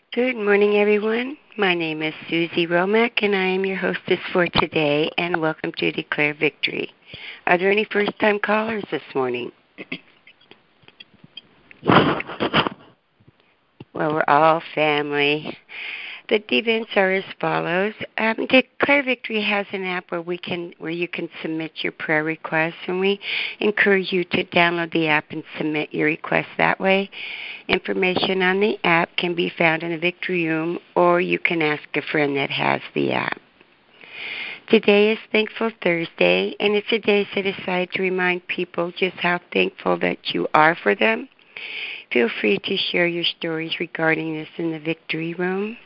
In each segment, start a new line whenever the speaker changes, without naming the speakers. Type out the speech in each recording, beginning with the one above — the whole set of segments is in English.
Good morning, everyone. My name is Susie Romack, and I am your hostess for today, and welcome to Declare Victory. Are there any first-time callers this morning? Well, we're all family. The events are as follows. Declare Victory has an app where you can submit your prayer requests, and we encourage you to download the app and submit your requests that way. Information on the app can be found in the Victory Room, or you can ask a friend that has the app. Today is Thankful Thursday, and it's a day set aside to remind people just how thankful that you are for them. Feel free to share your stories regarding this in the Victory Room.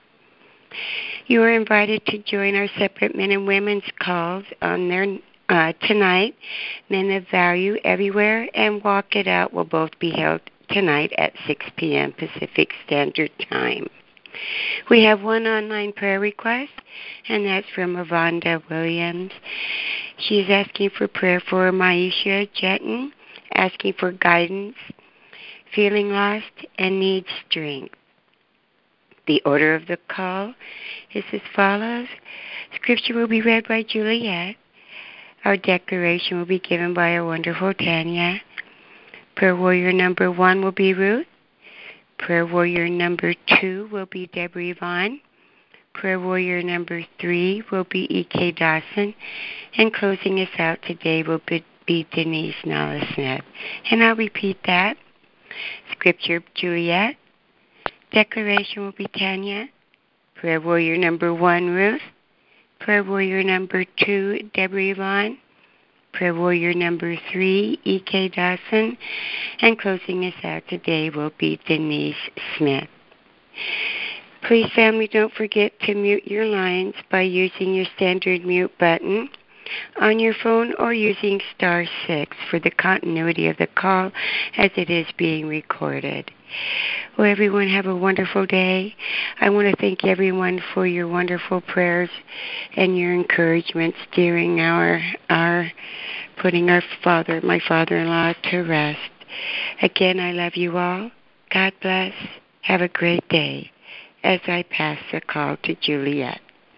You are invited to join our separate men and women's calls on there tonight. Men of Value Everywhere and Walk It Out will both be held tonight at 6 p.m. Pacific Standard Time. We have one online prayer request, and that's from Avonda Williams. She is asking for prayer for Maisha Jetton, asking for guidance, feeling lost, and needs strength. The order of the call is as follows. Scripture will be read by Juliet. Our declaration will be given by our wonderful Tanya. Prayer warrior number 1 will be Ruth. Prayer warrior number 2 will be Deborah Yvonne. Prayer warrior number 3 will be E.K. Dawson. And closing us out today will be Denise Nala-Smith. And I'll repeat that. Scripture, Juliet. Declaration will be Tanya. Prayer warrior number 1, Ruth. Prayer warrior number 2, Deborah Yvonne. Prayer warrior number 3, E.K. Dawson. And closing us out today will be Denise Smith. Please, family, don't forget to mute your lines by using your standard mute button on your phone or using *6 for the continuity of the call as it is being recorded. Well, everyone have a wonderful day. I want to thank everyone for your wonderful prayers and your encouragements during our putting my father-in-law to rest. Again, I love you all. God bless. Have a great day as I pass the call to Juliet.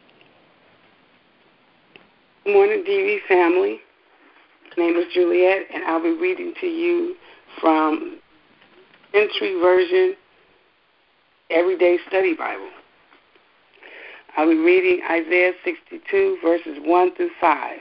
Good morning, DV family. My name is Juliet, and I'll be reading to you from Century Version Everyday Study Bible. I'll be reading Isaiah 62, verses 1 through 5.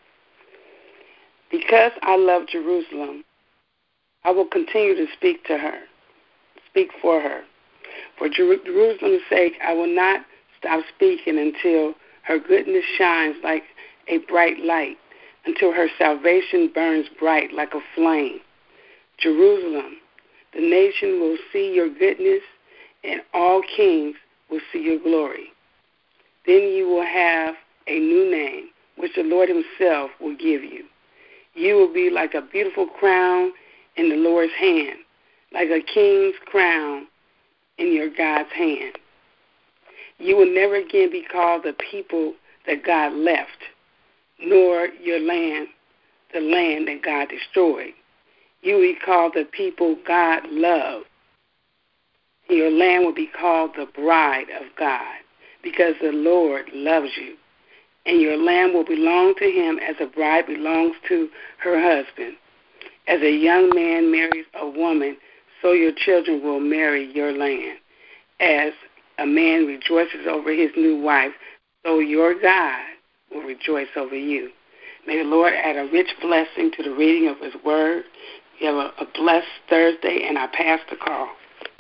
Because I love Jerusalem, I will continue to speak for her. For Jerusalem's sake, I will not stop speaking until her goodness shines like a bright light, until her salvation burns bright like a flame. Jerusalem, the nation will see your goodness, and all kings will see your glory. Then you will have a new name, which the Lord himself will give you. You will be like a beautiful crown in the Lord's hand, like a king's crown in your God's hand. You will never again be called the people that God left, nor your land, the land that God destroyed. You will be called the people God loved. Your land will be called the bride of God, because the Lord loves you. And your land will belong to him as a bride belongs to her husband. As a young man marries a woman, so your children will marry your land. As a man rejoices over his new wife, so your God will rejoice over you. May the Lord add a rich blessing to the reading of his word. You have a blessed Thursday, and I pass the call.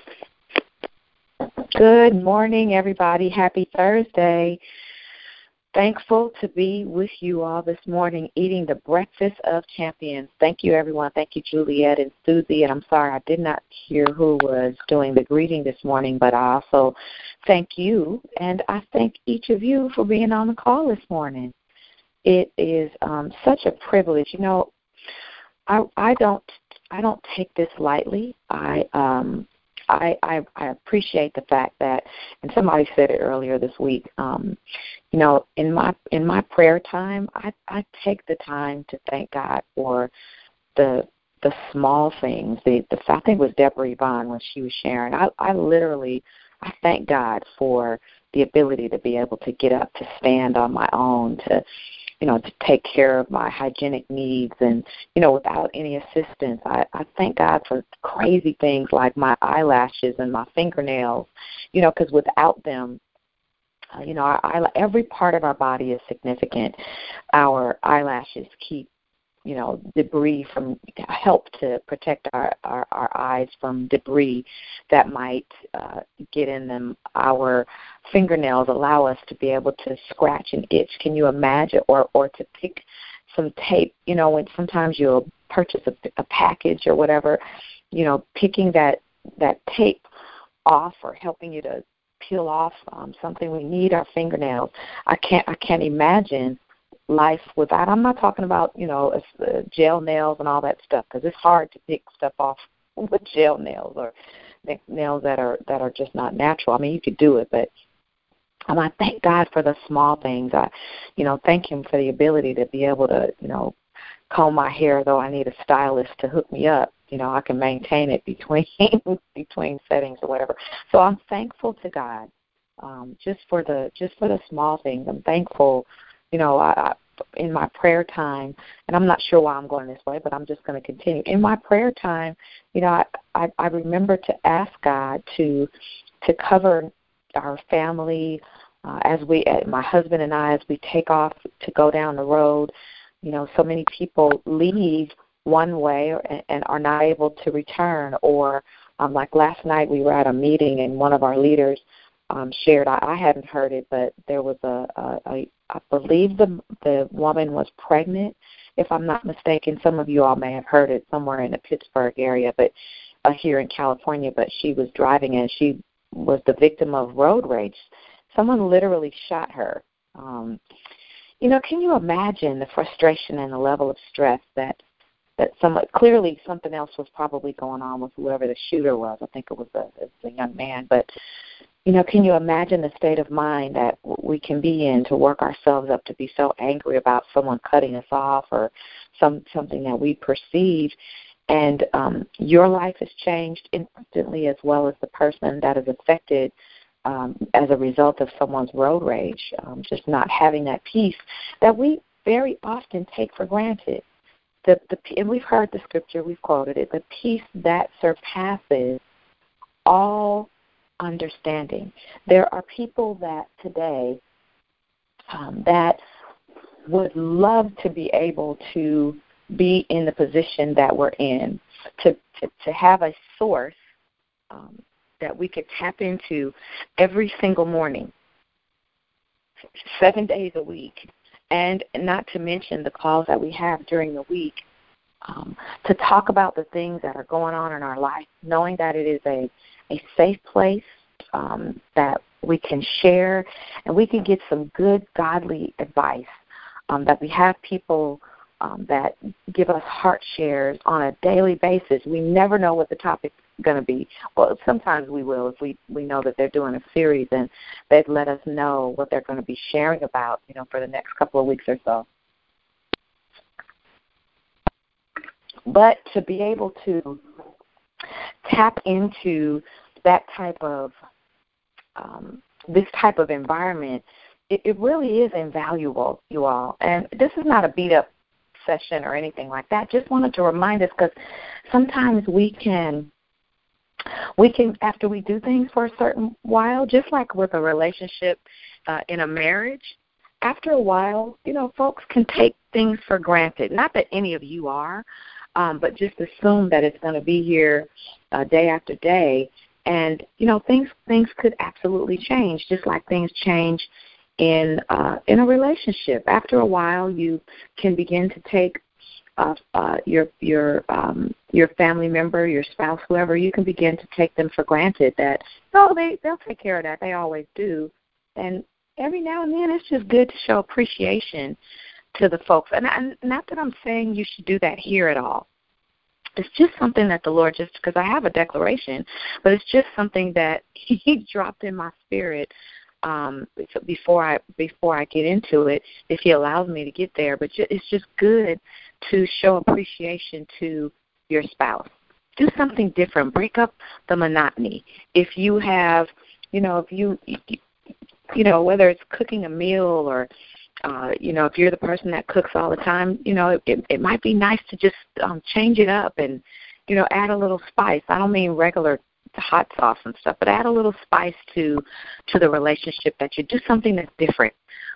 Good morning, everybody. Happy Thursday. Thankful to be with you all this morning eating the breakfast of champions. Thank you, everyone. Thank you, Juliet and Susie. And I'm sorry I did not hear who was doing the greeting this morning, but I also thank you, and I thank each of you for being on the call this morning. It is such a privilege. You know, I don't take this lightly. I appreciate the fact that, and somebody said it earlier this week. You know, in my prayer time, I take the time to thank God for the small things. I think it was Deborah Yvonne when she was sharing. I literally I thank God for the ability to be able to get up, to stand on my own, to take care of my hygienic needs and, without any assistance. I thank God for crazy things like my eyelashes and my fingernails, because without them, every part of our body is significant. Our eyelashes keep, debris help to protect our eyes from debris that might get in them. Our fingernails allow us to be able to scratch and itch. Can you imagine? Or to pick some tape, when sometimes you'll purchase a package or whatever, picking that tape off or helping you to peel off something. We need our fingernails. I can't imagine life without. I'm not talking about gel nails and all that stuff, because it's hard to pick stuff off with gel nails or nails that are just not natural. I mean, you could do it, but I thank God for the small things. I thank Him for the ability to be able to comb my hair, though I need a stylist to hook me up. I can maintain it between settings or whatever. So I'm thankful to God just for the small things. I'm thankful. I in my prayer time, and I'm not sure why I'm going this way, but I'm just going to continue. In my prayer time, I remember to ask God to cover our family my husband and I, as we take off to go down the road. So many people leave one way and are not able to return. Or like last night, we were at a meeting and one of our leaders shared. I hadn't heard it, but there was I believe the woman was pregnant, if I'm not mistaken. Some of you all may have heard it somewhere in the Pittsburgh area, but here in California. But she was driving and she was the victim of road rage. Someone literally shot her. Can you imagine the frustration and the level of stress that clearly something else was probably going on with whoever the shooter was. I think it was a young man. But, can you imagine the state of mind that we can be in to work ourselves up to be so angry about someone cutting us off or something that we perceive? And your life has changed instantly, as well as the person that is affected as a result of someone's road rage, just not having that peace that we very often take for granted. And we've heard the scripture, we've quoted it, the peace that surpasses all understanding. There are people that today that would love to be able to be in the position that we're in, to have a source that we could tap into every single morning, 7 days a week, and not to mention the calls that we have during the week, to talk about the things that are going on in our life, knowing that it is a safe place that we can share and we can get some good, godly advice, that we have people that give us heart shares on a daily basis. We never know what the topic's going to be. Well, sometimes we will if we know that they're doing a series and they'd let us know what they're going to be sharing about, for the next couple of weeks or so. But to be able to tap into that type of this type of environment, it really is invaluable, you all. And this is not a beat-up session or anything like that. Just wanted to remind us, because sometimes we can, after we do things for a certain while, just like with a relationship in a marriage, after a while, folks can take things for granted. Not that any of you are, but just assume that it's going to be here day after day. And, things could absolutely change, just like things change in a relationship. After a while, you can begin to take your family member, your spouse, whoever, you can begin to take them for granted that, they'll take care of that. They always do. And every now and then it's just good to show appreciation to the folks. And not that I'm saying you should do that here at all. It's just something that the Lord, just because I have a declaration, but it's just something that He dropped in my spirit before I get into it, if He allows me to get there. But it's just good to show appreciation to your spouse. Do something different. Break up the monotony. If you have if whether it's cooking a meal or, if you're the person that cooks all the time, it might be nice to just change it up and, add a little spice. I don't mean regular hot sauce and stuff, but add a little spice to the relationship, that you do something that's different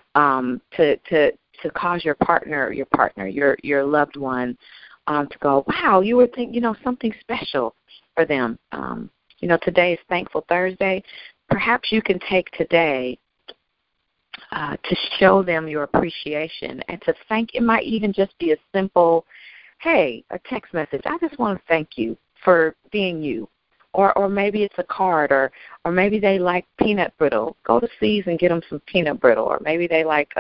to cause your partner, your loved one to go, wow, you were thinking, something special for them. Today is Thankful Thursday. Perhaps you can take today to show them your appreciation and to thank. It might even just be a simple, hey, a text message. I just want to thank you for being you. Or maybe it's a card, or maybe they like peanut brittle. Go to C's and get them some peanut brittle. Or maybe they like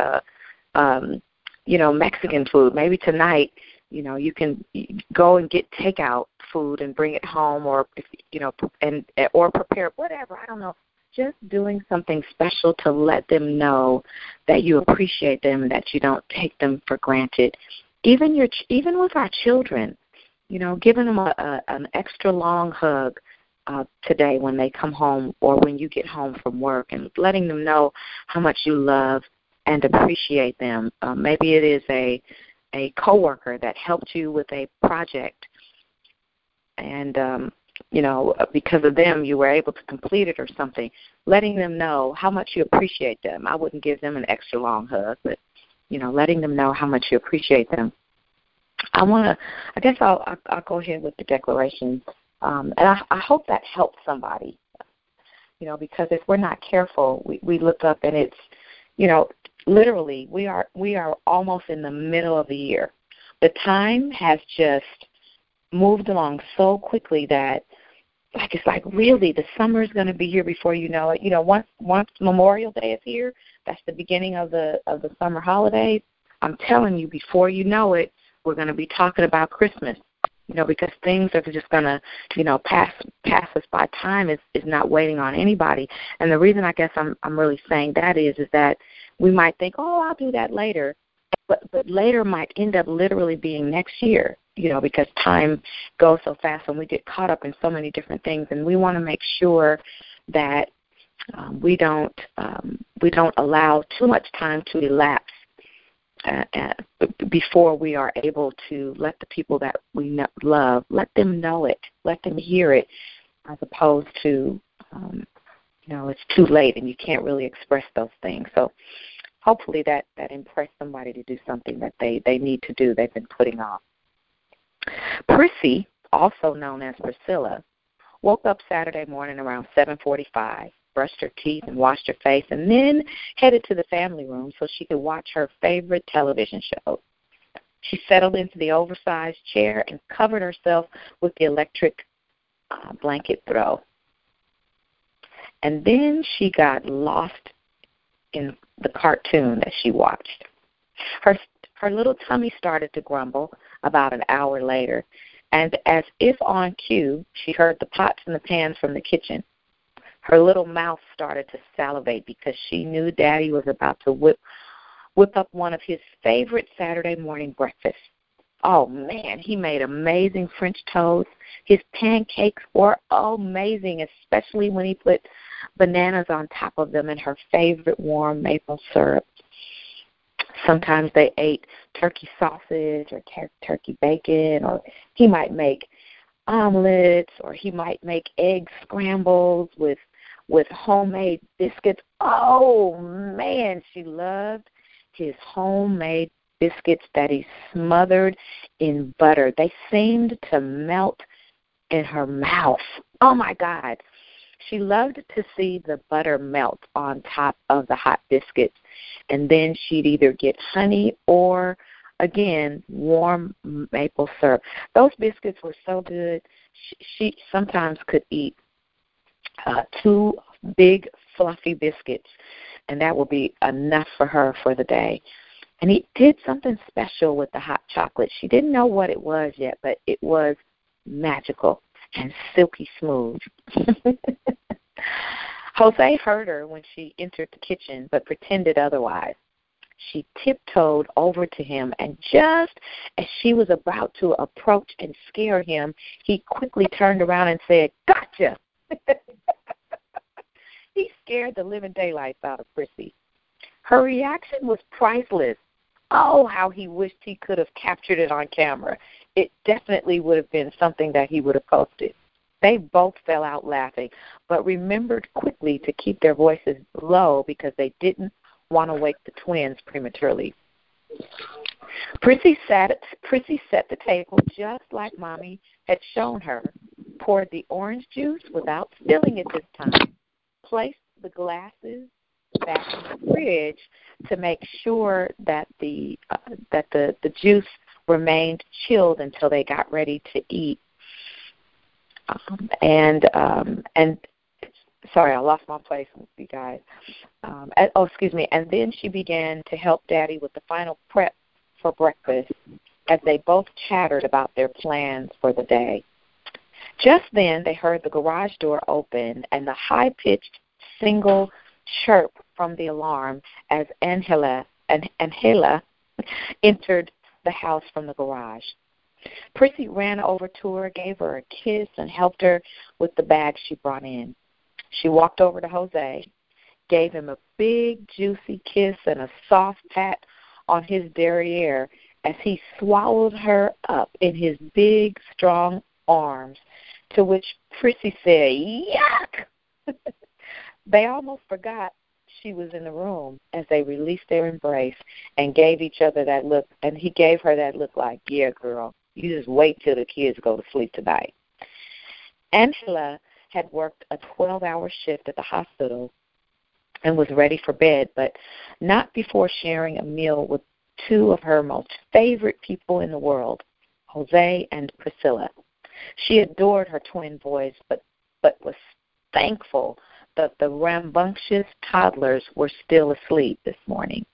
Mexican food. Maybe tonight, you can go and get takeout food and bring it home, or or prepare whatever. I don't know. Just doing something special to let them know that you appreciate them and that you don't take them for granted. Even with our children, giving them an extra long hug today when they come home or when you get home from work, and letting them know how much you love and appreciate them. Maybe it is a coworker that helped you with a project, and because of them you were able to complete it or something. Letting them know how much you appreciate them. I wouldn't give them an extra long hug, but letting them know how much you appreciate them. I guess I'll go ahead with the declaration. And I hope that helps somebody, because if we're not careful, we look up and it's, literally we are almost in the middle of the year. The time has just moved along so quickly that it's like really the summer is going to be here before you know it. Once Memorial Day is here, that's the beginning of the summer holidays. I'm telling you, before you know it, we're going to be talking about Christmas. Because things are just going to, pass us by. Time is not waiting on anybody. And the reason I guess I'm really saying that is that we might think, oh, I'll do that later. But later might end up literally being next year, because time goes so fast and we get caught up in so many different things. And we want to make sure that we don't allow too much time to elapse before we are able to let the people that we love, let them know it, let them hear it, as opposed to, it's too late and you can't really express those things. So hopefully that impressed somebody to do something that they need to do, they've been putting off. Prissy, also known as Priscilla, woke up Saturday morning around 7:45. Brushed her teeth and washed her face, and then headed to the family room so she could watch her favorite television show. She settled into the oversized chair and covered herself with the electric blanket throw. And then she got lost in the cartoon that she watched. Her little tummy started to grumble about an hour later, and as if on cue, she heard the pots and the pans from the kitchen. Her little mouth started to salivate because she knew Daddy was about to whip up one of his favorite Saturday morning breakfasts. Oh, man, he made amazing French toast. His pancakes were amazing, especially when he put bananas on top of them and her favorite warm maple syrup. Sometimes they ate turkey sausage or turkey bacon, or he might make omelets, or he might make egg scrambles with homemade biscuits. Oh, man, she loved his homemade biscuits that he smothered in butter. They seemed to melt in her mouth. Oh, my God. She loved to see the butter melt on top of the hot biscuits, and then she'd either get honey or, again, warm maple syrup. Those biscuits were so good, she sometimes could eat 2 big, fluffy biscuits, and that would be enough for her for the day. And he did something special with the hot chocolate. She didn't know what it was yet, but it was magical and silky smooth. Jose heard her when she entered the kitchen, but pretended otherwise. She tiptoed over to him, and just as she was about to approach and scare him, he quickly turned around and said, "Gotcha!" He scared the living daylights out of Prissy. Her reaction was priceless. Oh, how he wished he could have captured it on camera. It definitely would have been something that he would have posted. They both fell out laughing, but remembered quickly to keep their voices low because they didn't want to wake the twins prematurely. Prissy set the table just like Mommy had shown her, poured the orange juice without spilling it this time, placed the glasses back in the fridge to make sure that the juice remained chilled until they got ready to eat. And sorry, I lost my place with you guys. Excuse me. And then she began to help Daddy with the final prep for breakfast as they both chattered about their plans for the day. Just then, they heard the garage door open and the high-pitched single chirp from the alarm as Angela entered the house from the garage. Prissy ran over to her, gave her a kiss, and helped her with the bag she brought in. She walked over to Jose, gave him a big, juicy kiss and a soft pat on his derriere as he swallowed her up in his big, strong arms, to which Prissy said, "Yuck!" They almost forgot she was in the room as they released their embrace and gave each other that look, and he gave her that look like, "Yeah, girl, you just wait till the kids go to sleep tonight." Angela had worked a 12-hour shift at the hospital and was ready for bed, but not before sharing a meal with two of her most favorite people in the world, Jose and Priscilla. She adored her twin boys, but was thankful that the rambunctious toddlers were still asleep this morning.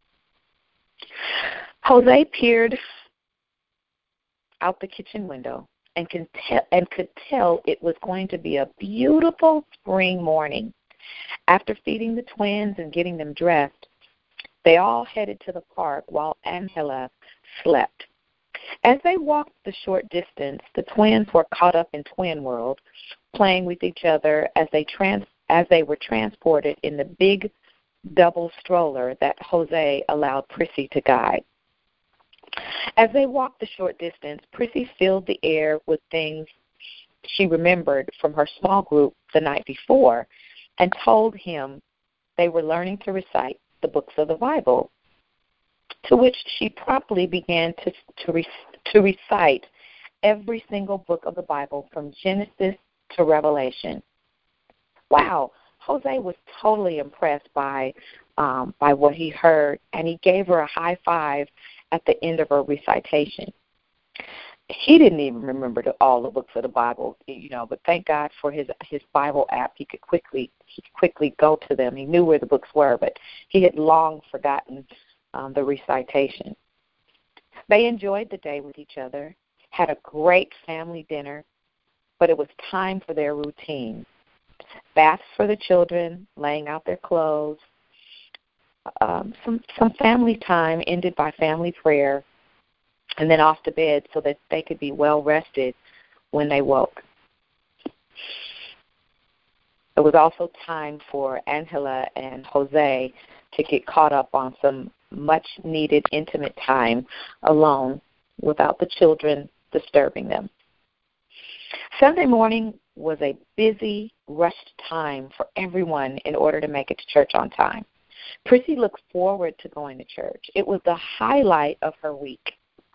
Jose peered out the kitchen window and could tell it was going to be a beautiful spring morning. After feeding the twins and getting them dressed, they all headed to the park while Angela slept. As they walked the short distance, the twins were caught up in twin world, playing with each other as they were transported in the big double stroller that Jose allowed Prissy to guide. As they walked the short distance, Prissy filled the air with things she remembered from her small group the night before and told him they were learning to recite the books of the Bible, to which she promptly began to recite every single book of the Bible from Genesis to Revelation. Wow, Jose was totally impressed by what he heard, and he gave her a high five at the end of her recitation. He didn't even remember all the books of the Bible, but thank God for his Bible app. He could quickly go to them. He knew where the books were, but he had long forgotten the recitation. They enjoyed the day with each other, had a great family dinner, but it was time for their routine. Baths for the children, laying out their clothes, some family time ended by family prayer, and then off to bed so that they could be well rested when they woke. It was also time for Angela and Jose to get caught up on some much-needed intimate time alone without the children disturbing them. Sunday morning was a busy, rushed time for everyone in order to make it to church on time. Prissy looked forward to going to church. It was the highlight of her week.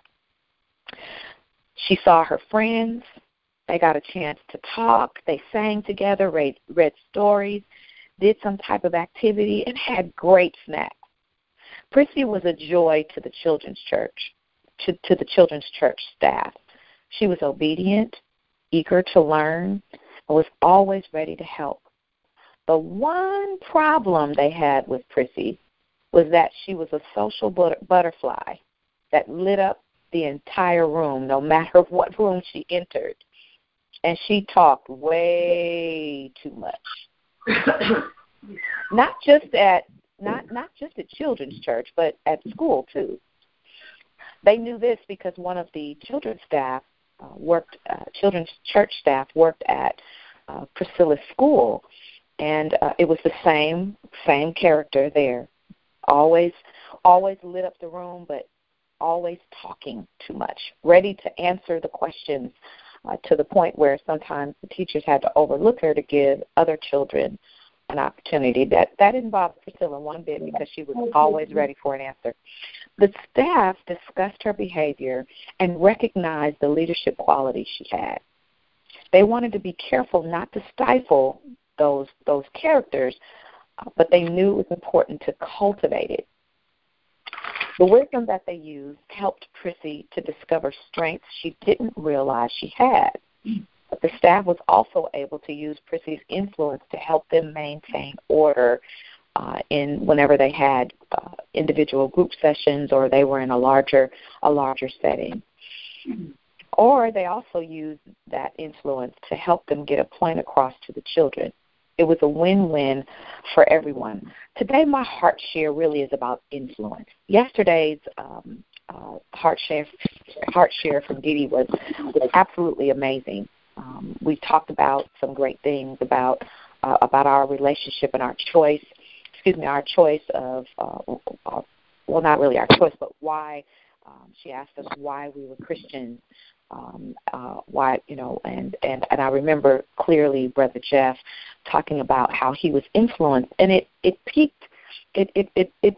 She saw her friends. They got a chance to talk. They sang together, read stories, did some type of activity, and had great snacks. Prissy was a joy to the children's church, to the children's church staff. She was obedient, eager to learn, and was always ready to help. The one problem they had with Prissy was that she was a social butterfly that lit up the entire room, no matter what room she entered. And she talked way too much. not just at children's church, but at school too. They knew this because one of the children's church staff worked at Priscilla's school, And it was the same character there. Always lit up the room, but always talking too much, ready to answer the questions to the point where sometimes the teachers had to overlook her to give other children an opportunity. That didn't bother Priscilla one bit because she was always ready for an answer. The staff discussed her behavior and recognized the leadership qualities she had. They wanted to be careful not to stifle those characters, but they knew it was important to cultivate it. The wisdom that they used helped Prissy to discover strengths she didn't realize she had. But the staff was also able to use Prissy's influence to help them maintain order in whenever they had individual group sessions or they were in a larger setting. Or they also used that influence to help them get a point across to the children. It was a win-win for everyone. Today, my heart share really is about influence. Yesterday's heart share from Dee Dee was absolutely amazing. We talked about some great things about our relationship and our choice. Our choice of well, not really our choice, but why. She asked us why we were Christians. Why, and I remember clearly Brother Jeff talking about how he was influenced, and it piqued, it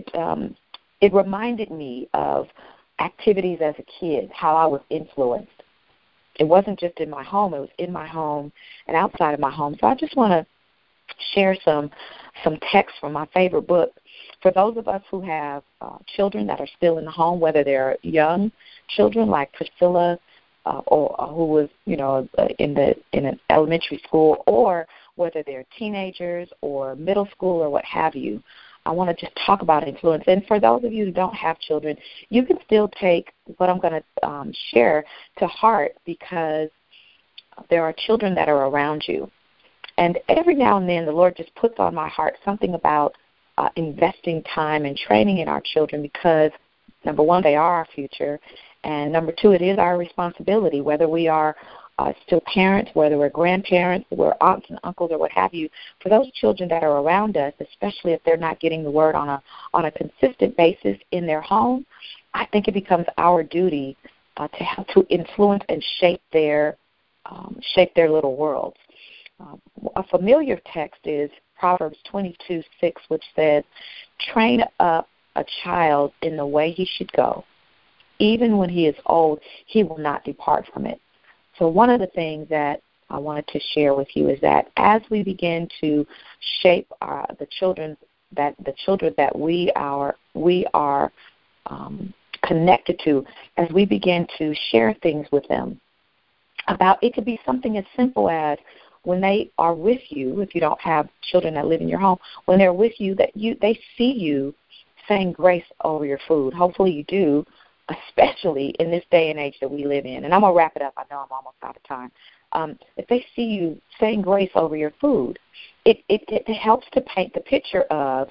reminded me of activities as a kid, how I was influenced. It wasn't just in my home; it was in my home and outside of my home. So I just want to share some text from my favorite book. For those of us who have children that are still in the home, whether they're young children like Priscilla, or who was, in an elementary school, or whether they're teenagers or middle school or what have you, I want to just talk about influence. And for those of you who don't have children, you can still take what I'm going to share to heart, because there are children that are around you. And every now and then the Lord just puts on my heart something about investing time and training in our children, because, number one, they are our future, and number two, it is our responsibility, whether we are still parents, whether we're grandparents, we're aunts and uncles or what have you, for those children that are around us, especially if they're not getting the word on a consistent basis in their home, I think it becomes our duty to help to influence and shape their little worlds. A familiar text is Proverbs 22:6, which says, "Train up a child in the way he should go. Even when he is old, he will not depart from it." So one of the things that I wanted to share with you is that as we begin to shape the children that we are connected to, as we begin to share things with them about, it could be something as simple as, when they are with you, if you don't have children that live in your home, when they're with you, they see you saying grace over your food. Hopefully you do, especially in this day and age that we live in. And I'm going to wrap it up. I know I'm almost out of time. If they see you saying grace over your food, it helps to paint the picture of,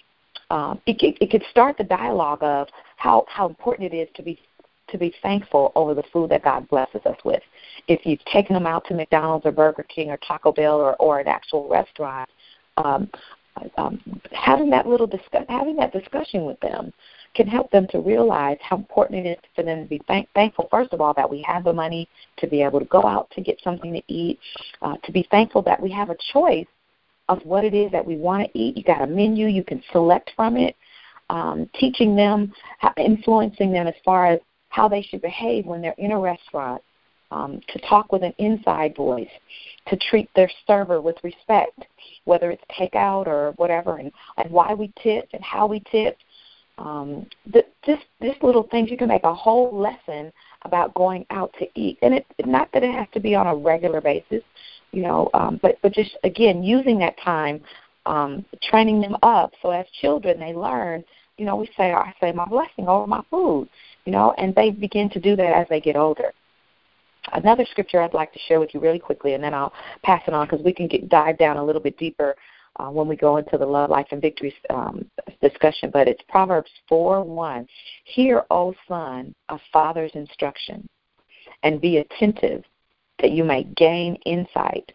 it could start the dialogue of how important it is to be thankful over the food that God blesses us with. If you've taken them out to McDonald's or Burger King or Taco Bell or an actual restaurant, having that discussion with them can help them to realize how important it is for them to be thankful, first of all, that we have the money to be able to go out to get something to eat, to be thankful that we have a choice of what it is that we want to eat. You got a menu, you can select from it, teaching them, influencing them as far as how they should behave when they're in a restaurant, to talk with an inside voice, to treat their server with respect, whether it's takeout or whatever, and why we tip and how we tip. This little things, you can make a whole lesson about going out to eat. And it's not that it has to be on a regular basis, but just, again, using that time, training them up so as children they learn, I say my blessing over my food, and they begin to do that as they get older. Another scripture I'd like to share with you really quickly, and then I'll pass it on because we can dive down a little bit deeper when we go into the Love, Life, and Victory discussion. But it's Proverbs 4:1. "Hear, O son, a father's instruction, and be attentive that you may gain insight.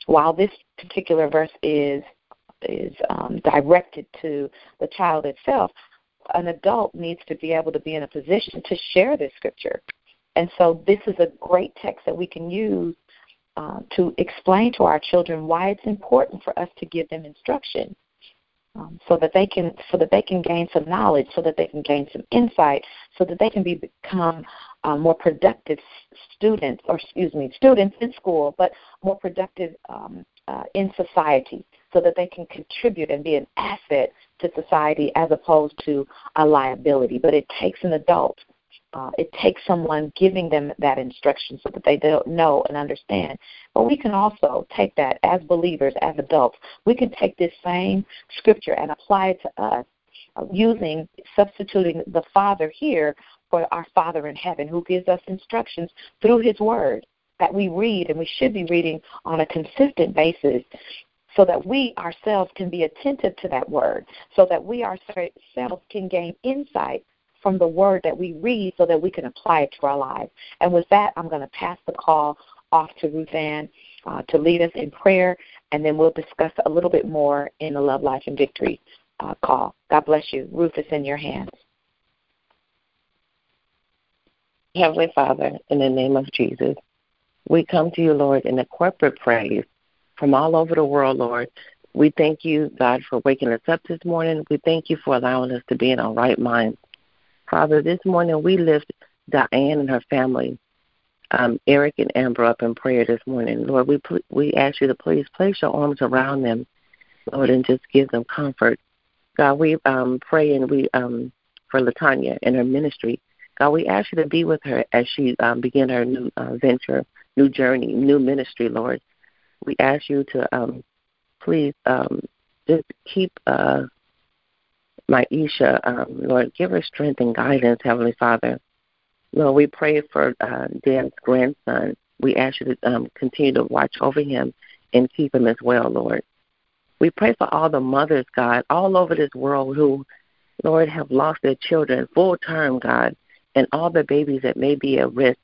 while this particular verse is directed to the child itself, an adult needs to be able to be in a position to share this scripture. And so this is a great text that we can use to explain to our children why it's important for us to give them instruction, so that they can gain some knowledge, so that they can gain some insight, so that they can become more productive students in school, but more productive in society, so that they can contribute and be an asset to society as opposed to a liability. But it takes an adult. It takes someone giving them that instruction so that they don't know and understand. But we can also take that as believers, as adults. We can take this same scripture and apply it to us, substituting the Father here for our Father in heaven, who gives us instructions through his word that we read, and we should be reading on a consistent basis, so that we ourselves can be attentive to that word, so that we ourselves can gain insight from the word that we read, so that we can apply it to our lives. And with that, I'm going to pass the call off to Ruth Ann to lead us in prayer, and then we'll discuss a little bit more in the Love, Life, and Victory call. God bless you. Ruth, it's in your hands.
Heavenly Father, in the name of Jesus, we come to you, Lord, in a corporate praise from all over the world, Lord. We thank you, God, for waking us up this morning. We thank you for allowing us to be in our right mind. Father, this morning we lift Diane and her family, Eric and Amber, up in prayer this morning. Lord, we ask you to please place your arms around them, Lord, and just give them comfort. God, we pray for LaTanya and her ministry. God, we ask you to be with her as she begin her new venture, new journey, new ministry, Lord. We ask you to please just keep Maisha, Lord, give her strength and guidance, Heavenly Father. Lord, we pray for Dan's grandson. We ask you to continue to watch over him and keep him as well, Lord. We pray for all the mothers, God, all over this world who, Lord, have lost their children full term, God, and all the babies that may be at risk.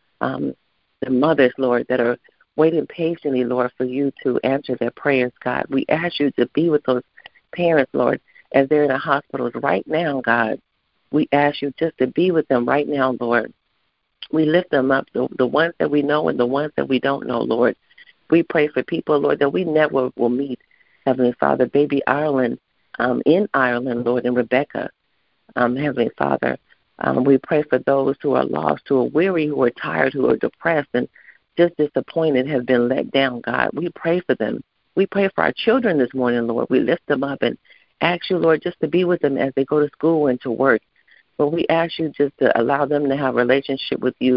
The mothers, Lord, that are waiting patiently, Lord, for you to answer their prayers, God. We ask you to be with those parents, Lord, as they're in the hospitals right now, God. We ask you just to be with them right now, Lord. We lift them up, the ones that we know and the ones that we don't know, Lord. We pray for people, Lord, that we never will meet, Heavenly Father. Baby Ireland, in Ireland, Lord, and Rebecca, Heavenly Father. We pray for those who are lost, who are weary, who are tired, who are depressed, and just disappointed, have been let down, God. We pray for them. We pray for our children this morning, Lord. We lift them up and ask you, Lord, just to be with them as they go to school and to work. But we ask you just to allow them to have a relationship with you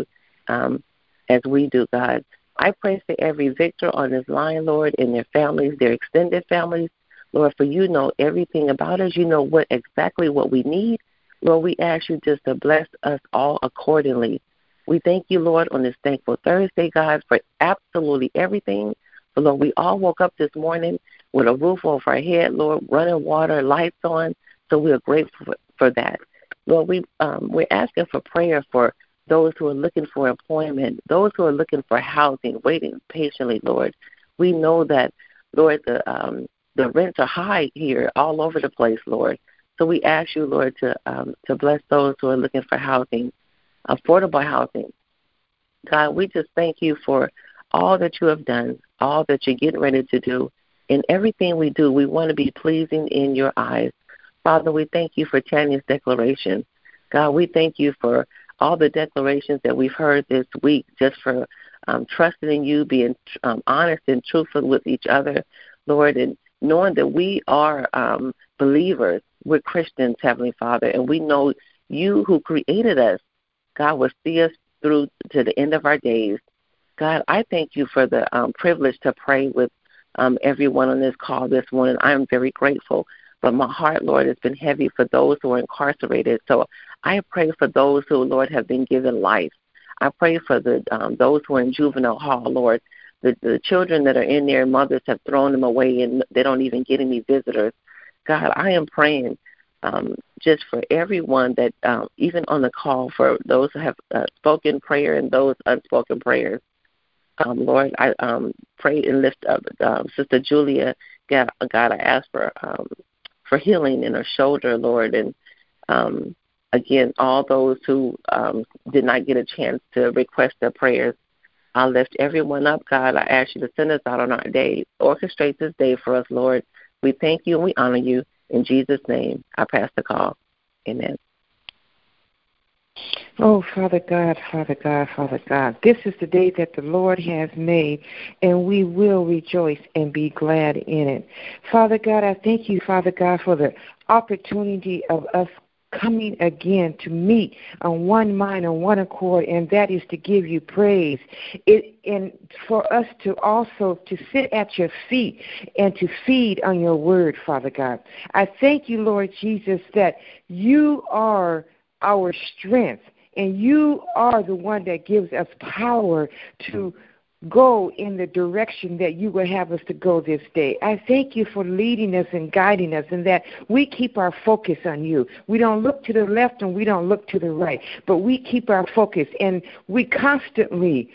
as we do, God. I pray for every victor on this line, Lord, and their families, their extended families. Lord, for you know everything about us. You know exactly what we need. Lord, we ask you just to bless us all accordingly. We thank you, Lord, on this Thankful Thursday, God, for absolutely everything. But, Lord, we all woke up this morning with a roof over our head, Lord, running water, lights on, so we are grateful for that. Lord, we're asking for prayer for those who are looking for employment, those who are looking for housing, waiting patiently, Lord. We know that, Lord, the rents are high here all over the place, Lord. So we ask you, Lord, to bless those who are looking for housing, affordable housing. God, we just thank you for all that you have done, all that you're getting ready to do. In everything we do, we want to be pleasing in your eyes. Father, we thank you for Tanya's declaration. God, we thank you for all the declarations that we've heard this week, just for trusting in you, being honest and truthful with each other, Lord, and knowing that we are believers. We're Christians, Heavenly Father, and we know you who created us, God, will see us through to the end of our days. God, I thank you for the privilege to pray with everyone on this call this morning. I am very grateful. But my heart, Lord, has been heavy for those who are incarcerated. So I pray for those who, Lord, have been given life. I pray for those who are in juvenile hall, Lord. The children that are in there, mothers have thrown them away and they don't even get any visitors. God, I am praying just for everyone that, even on the call, for those who have spoken prayer and those unspoken prayers. Lord, I pray and lift up Sister Julia. God, I ask for healing in her shoulder, Lord, and again, all those who did not get a chance to request their prayers, I lift everyone up, God. I ask you to send us out on our day. Orchestrate this day for us, Lord. We thank you and we honor you. In Jesus' name, I pass the call. Amen.
Oh, Father God, Father God, Father God, this is the day that the Lord has made, and we will rejoice and be glad in it. Father God, I thank you, Father God, for the opportunity of us coming again to meet on one mind, on one accord, and that is to give you praise. And for us to also to sit at your feet and to feed on your word, Father God. I thank you, Lord Jesus, that you are our strength, and you are the one that gives us power to go in the direction that you will have us to go this day. I thank you for leading us and guiding us, and that we keep our focus on you. We don't look to the left and we don't look to the right, but we keep our focus, and we constantly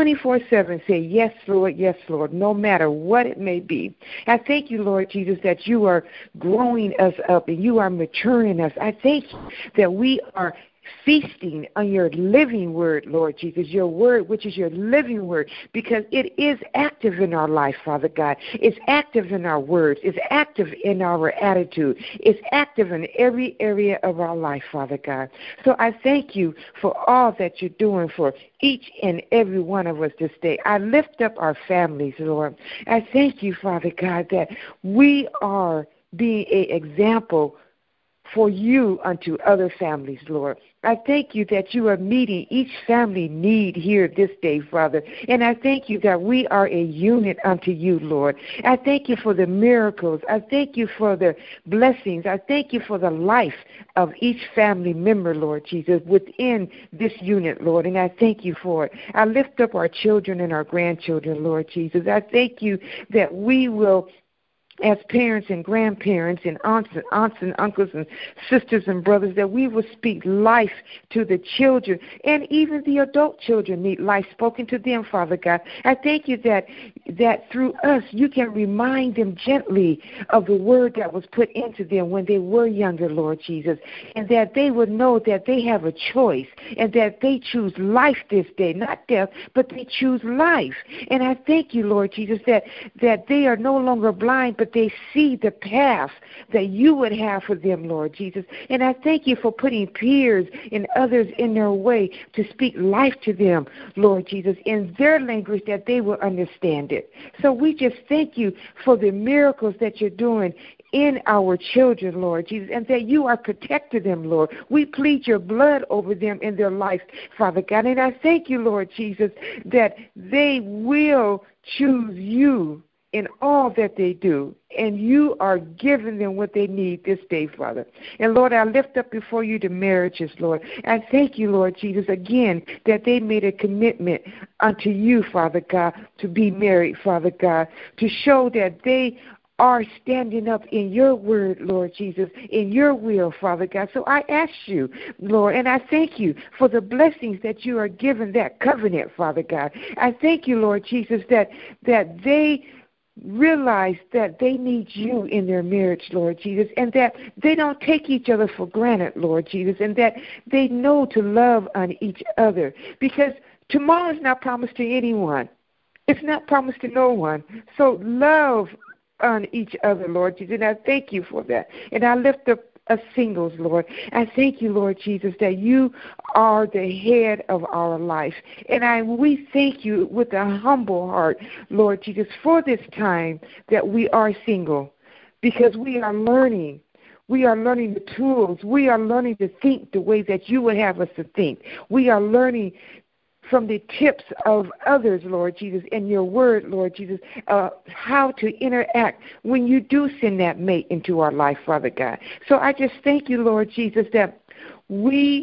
24/7 say, yes, Lord, no matter what it may be. I thank you, Lord Jesus, that you are growing us up and you are maturing us. I thank you that we are feasting on your living word, Lord Jesus, your word, which is your living word, because it is active in our life, Father God. It's active in our words. It's active in our attitude. It's active in every area of our life, Father God. So I thank you for all that you're doing for each and every one of us this day. I lift up our families, Lord. I thank you, Father God, that we are being an example for you unto other families, Lord. I thank you that you are meeting each family need here this day, Father. And I thank you that we are a unit unto you, Lord. I thank you for the miracles. I thank you for the blessings. I thank you for the life of each family member, Lord Jesus, within this unit, Lord. And I thank you for it. I lift up our children and our grandchildren, Lord Jesus. I thank you that we will, as parents and grandparents and aunts and uncles and sisters and brothers, that we will speak life to the children, and even the adult children need life spoken to them, Father God. I thank you that through us you can remind them gently of the word that was put into them when they were younger, Lord Jesus, and that they would know that they have a choice and that they choose life this day, not death, but they choose life. And I thank you, Lord Jesus, that they are no longer blind, but they see the path that you would have for them, Lord Jesus. And I thank you for putting peers and others in their way to speak life to them, Lord Jesus, in their language that they will understand it. So we just thank you for the miracles that you're doing in our children, Lord Jesus, and that you are protecting them, Lord. We plead your blood over them in their life, Father God. And I thank you, Lord Jesus, that they will choose you in all that they do, and you are giving them what they need this day, Father. And, Lord, I lift up before you the marriages, Lord. I thank you, Lord Jesus, again, that they made a commitment unto you, Father God, to be married, Father God, to show that they are standing up in your word, Lord Jesus, in your will, Father God. So I ask you, Lord, and I thank you for the blessings that you are giving that covenant, Father God. I thank you, Lord Jesus, that they realize that they need you in their marriage, Lord Jesus, and that they don't take each other for granted, Lord Jesus, and that they know to love on each other, because tomorrow is not promised to anyone. It's not promised to no one. So love on each other, Lord Jesus, and I thank you for that. And I lift up us singles, Lord. I thank you, Lord Jesus, that you are the head of our life. And we thank you with a humble heart, Lord Jesus, for this time that we are single, because we are learning. We are learning the tools. We are learning to think the way that you would have us to think. We are learning from the tips of others, Lord Jesus, and your word, Lord Jesus, how to interact when you do send that mate into our life, Father God. So I just thank you, Lord Jesus, that we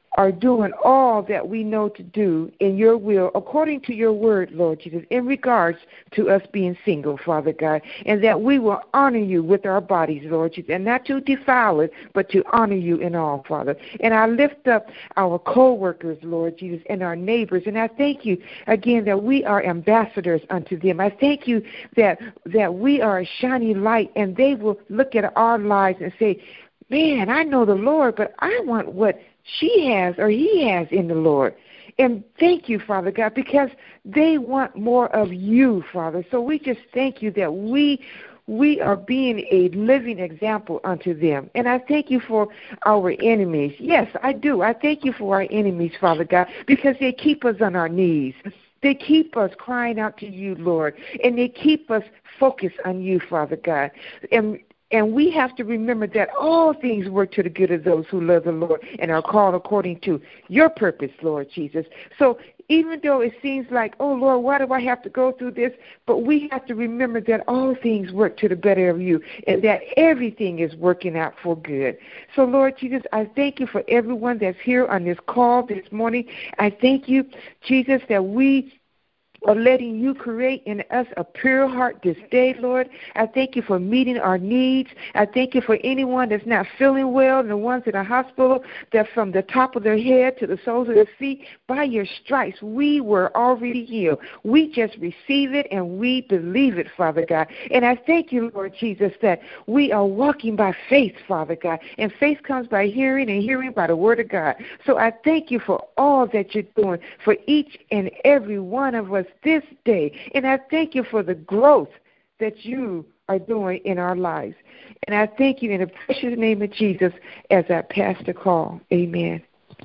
are doing all that we know to do in your will, according to your word, Lord Jesus, in regards to us being single, Father God, and that we will honor you with our bodies, Lord Jesus, and not to defile it, but to honor you in all, Father. And I lift up our co-workers, Lord Jesus, and our neighbors, and I thank you, again, that we are ambassadors unto them. I thank you that we are a shining light, and they will look at our lives and say, man, I know the Lord, but I want what she has or he has in the Lord. And thank you, Father God, because they want more of you, Father. So we just thank you that we are being a living example unto them. And I thank you for our enemies. Yes, I do. I thank you for our enemies, Father God, because they keep us on our knees. They keep us crying out to you, Lord, and they keep us focused on you, Father God. And we have to remember that all things work to the good of those who love the Lord and are called according to your purpose, Lord Jesus. So even though it seems like, oh, Lord, why do I have to go through this? But we have to remember that all things work to the better of you and that everything is working out for good. So, Lord Jesus, I thank you for everyone that's here on this call this morning. I thank you, Jesus, that we are letting you create in us a pure heart this day, Lord. I thank you for meeting our needs. I thank you for anyone that's not feeling well and the ones in the hospital, that from the top of their head to the soles of their feet, by your stripes, we were already healed. We just receive it and we believe it, Father God. And I thank you, Lord Jesus, that we are walking by faith, Father God. And faith comes by hearing and hearing by the word of God. So I thank you for all that you're doing for each and every one of us this day. And I thank you for the growth that you are doing in our lives. And I thank you in the precious name of Jesus as I pass the call. Amen.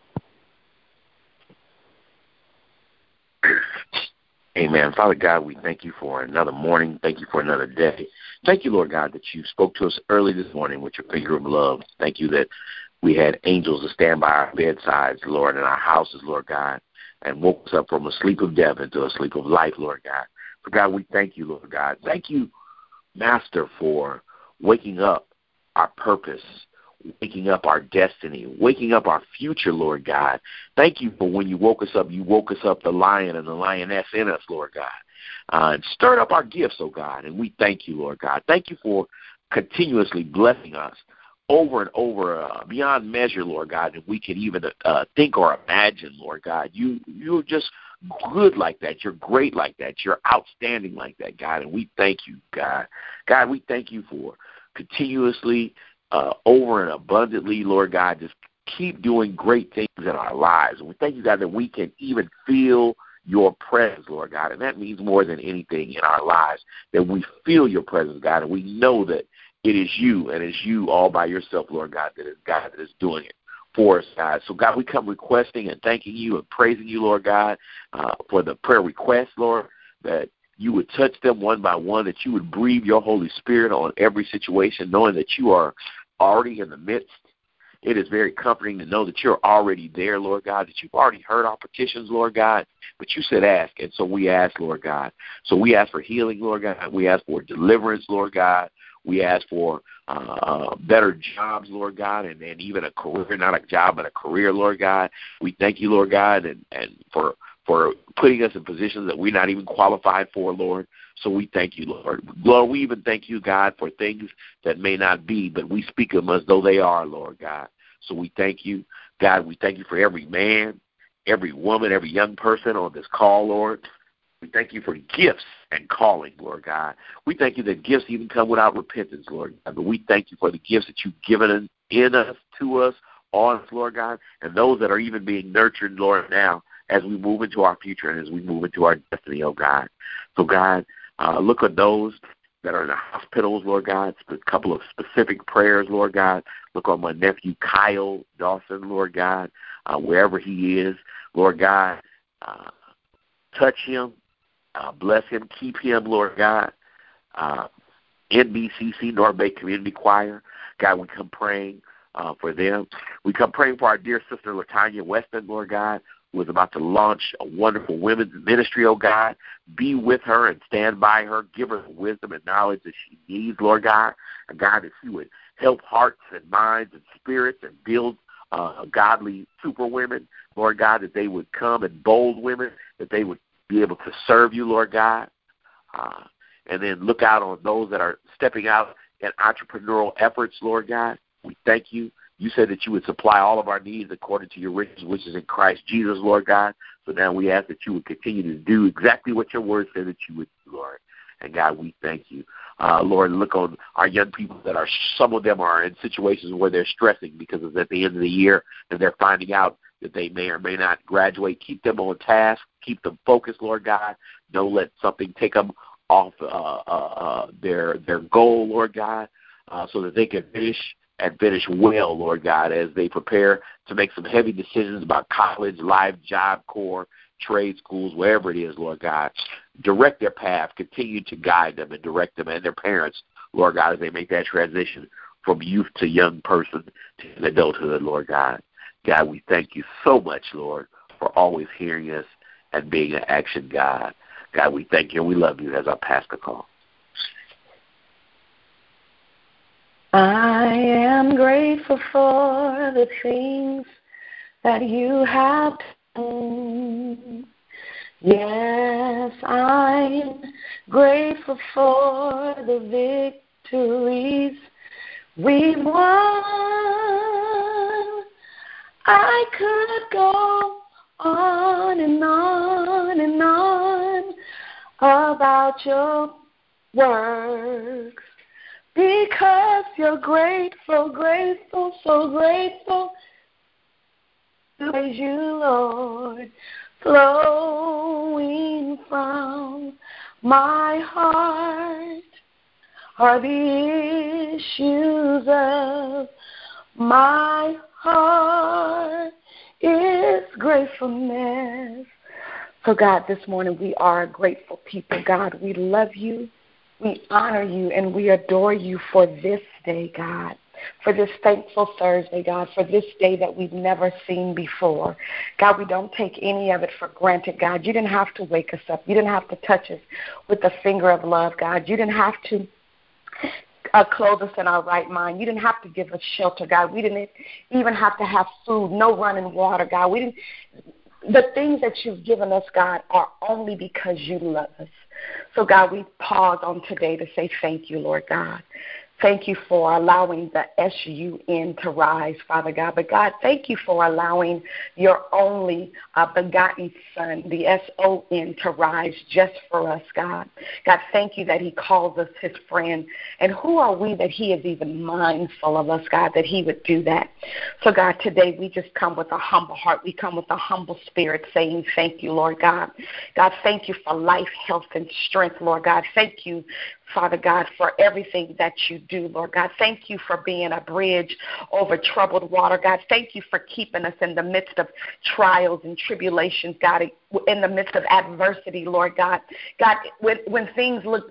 Amen. Father God, we thank you for another morning. Thank you for another day. Thank you, Lord God, that you spoke to us early this morning with your finger of love. Thank you that we had angels to stand by our bedsides, Lord, in our houses, Lord God, and woke us up from a sleep of death into a sleep of life, Lord God. For God, we thank you, Lord God. Thank you, Master, for waking up our purpose, waking up our destiny, waking up our future, Lord God. Thank you for when you woke us up the lion and the lioness in us, Lord God. And stirred up our gifts, oh God, and we thank you, Lord God. Thank you for continuously blessing us over and over, beyond measure, Lord God, that we can even think or imagine, Lord God. You're just good like that. You're great like that. You're outstanding like that, God, and we thank you, God. God, we thank you for continuously, over and abundantly, Lord God, just keep doing great things in our lives. And we thank you, God, that we can even feel your presence, Lord God, and that means more than anything in our lives, that we feel your presence, God, and we know that it is you, and it's you all by yourself, Lord God, that is doing it for us, God. So, God, we come requesting and thanking you and praising you, Lord God, for the prayer requests, Lord, that you would touch them one by one, that you would breathe your Holy Spirit on every situation, knowing that you are already in the midst. It is very comforting to know that you're already there, Lord God, that you've already heard our petitions, Lord God, but you said ask, and so we ask, Lord God. So we ask for healing, Lord God. We ask for deliverance, Lord God. We ask for better jobs, Lord God, and even a career, not a job, but a career, Lord God. We thank you, Lord God, and for putting us in positions that we're not even qualified for, Lord. So we thank you, Lord. Lord, we even thank you, God, for things that may not be, but we speak of them as though they are, Lord God. So we thank you, God. We thank you for every man, every woman, every young person on this call, Lord. We thank you for gifts and calling, Lord God. We thank you that gifts even come without repentance, Lord God. But we thank you for the gifts that you've given in us, to us, on us, Lord God, and those that are even being nurtured, Lord, now as we move into our future and as we move into our destiny, oh God. So, God, look at those that are in the hospitals, Lord God, a couple of specific prayers, Lord God. Look on my nephew, Kyle Dawson, Lord God, wherever he is, Lord God. Touch him. Bless him, keep him, Lord God. NBCC, North Bay Community Choir, God, we come praying for them. We come praying for our dear sister, Latanya Weston, Lord God, who is about to launch a wonderful women's ministry, oh God. Be with her and stand by her. Give her the wisdom and knowledge that she needs, Lord God. And God, that she would help hearts and minds and spirits and build godly superwomen, Lord God, that they would come, and bold women, that they would be able to serve you, Lord God. And then look out on those that are stepping out in entrepreneurial efforts, Lord God. We thank you. You said that you would supply all of our needs according to your riches, which is in Christ Jesus, Lord God. So now we ask that you would continue to do exactly what your word said that you would do, Lord. And God, we thank you. Lord, look on our young people that are, some of them are in situations where they're stressing because it's at the end of the year and they're finding out that they may or may not graduate. Keep them on task. Keep them focused, Lord God. Don't let something take them off their goal, Lord God, so that they can finish well, Lord God, as they prepare to make some heavy decisions about college, life, job corps, trade schools, wherever it is, Lord God. Direct their path. Continue to guide them and direct them and their parents, Lord God, as they make that transition from youth to young person to adulthood, Lord God. God, we thank you so much, Lord, for always hearing us and being an action God. God, we thank you and we love you as I pass the call.
I am grateful for the things that you have done. Yes, I'm grateful for the victories we've won. I could go on and on and on about your works, because you're grateful, so grateful. Praise you, Lord, flowing from my heart are the issues of my heart is gratefulness. So, God, this morning we are a grateful people. God, we love you, we honor you, and we adore you for this day, God, for this thankful Thursday, God, for this day that we've never seen before. God, we don't take any of it for granted, God. You didn't have to wake us up. You didn't have to touch us with a finger of love, God. You didn't have to clothe us in our right mind. You didn't have to give us shelter, God. We didn't even have to have food, no running water, God. The things that you've given us, God, are only because you love us. So, God, we pause on today to say thank you, Lord God. Thank you for allowing the SUN to rise, Father God. But, God, thank you for allowing your only begotten Son, the SON, to rise just for us, God. God, thank you that he calls us his friend. And who are we that he is even mindful of us, God, that he would do that? So, God, today we just come with a humble heart. We come with a humble spirit saying thank you, Lord God. God, thank you for life, health, and strength, Lord God. Thank you, Father God, for everything that you do, Lord God. Thank you for being a bridge over troubled water, God. Thank you for keeping us in the midst of trials and tribulations, God, in the midst of adversity, Lord God. God, when things look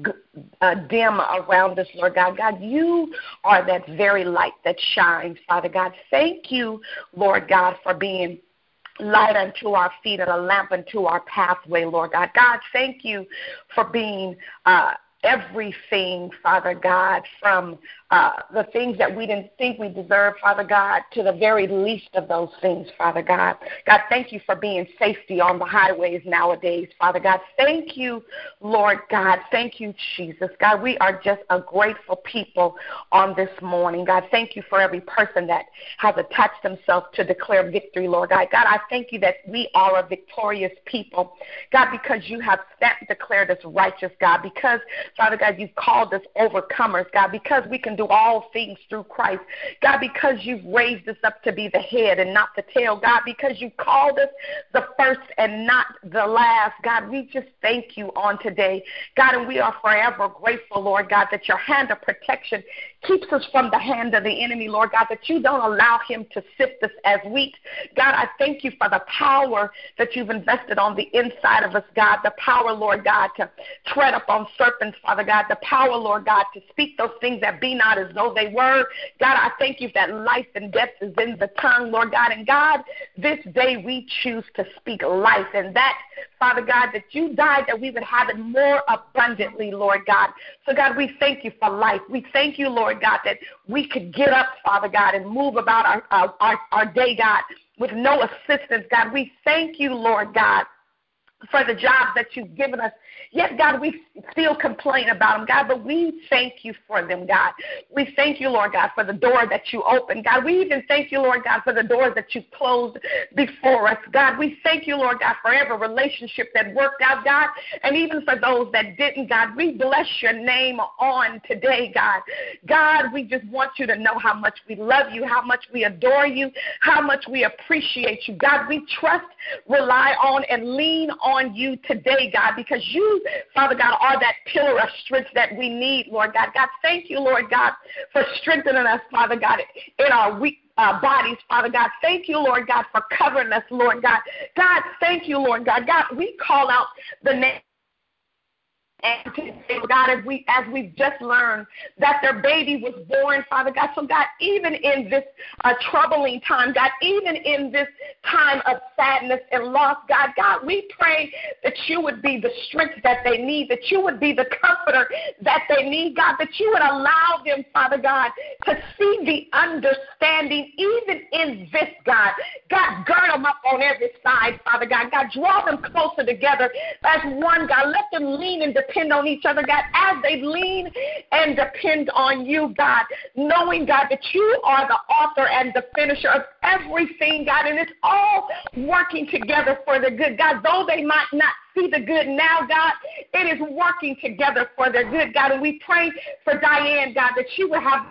dim around us, Lord God, God, you are that very light that shines, Father God. Thank you, Lord God, for being light unto our feet and a lamp unto our pathway, Lord God. God, thank you for being everything, Father God, from the things that we didn't think we deserved, Father God, to the very least of those things, Father God. God, thank you for being safety on the highways nowadays, Father God. Thank you, Lord God. Thank you, Jesus. God, we are just a grateful people on this morning. God, thank you for every person that has attached themselves to declare victory, Lord God. God, I thank you that we are a victorious people, God, because you have declared us righteous, God, because, Father God, you've called us overcomers, God, because we can do all things through Christ, God, because you've raised us up to be the head and not the tail, God, because you called us the first and not the last, God. We just thank you on today, God, and we are forever grateful, Lord God, that your hand of protection keeps us from the hand of the enemy, Lord God, that you don't allow him to sift us as wheat. God, I thank you for the power that you've invested on the inside of us, God, the power, Lord God, to tread upon serpents Father God, the power, Lord God, to speak those things that be not as though they were. God, I thank you that life and death is in the tongue, Lord God. And God, this day we choose to speak life. And that, Father God, that you died that we would have it more abundantly, Lord God. So, God, we thank you for life. We thank you, Lord God, that we could get up, Father God, and move about our day, God, with no assistance, God. We thank you, Lord God, for the jobs that you've given us. Yes, God, we still complain about them, God, but we thank you for them, God. We thank you, Lord God, for the door that you opened, God. We even thank you, Lord God, for the doors that you closed before us, God. We thank you, Lord God, for every relationship that worked out, God, and even for those that didn't, God. We bless your name on today, God. God, we just want you to know how much we love you, how much we adore you, how much we appreciate you, God. We trust, rely on, and lean on you today, God, because you, Father God, are that pillar of strength that we need, Lord God. God, thank you, Lord God, for strengthening us, Father God, in our weak bodies, Father God. Thank you, Lord God, for covering us, Lord God. God, thank you, Lord God. God, we call out the name. And today, God, as we've just learned that their baby was born, Father God. So, God, even in this troubling time, God, even in this time of sadness and loss, God, we pray that you would be the strength that they need, that you would be the comforter that they need, God, that you would allow them, Father God, to see the understanding even in this, God. God, gird them up on every side, Father God. God, draw them closer together as one, God. Let them lean and depend on each other, God, as they lean and depend on you, God, knowing, God, that you are the author and the finisher of everything, God, and it's all working together for the good, God. Though they might not see the good now, God, it is working together for their good, God, and we pray for Diane, God, that she would have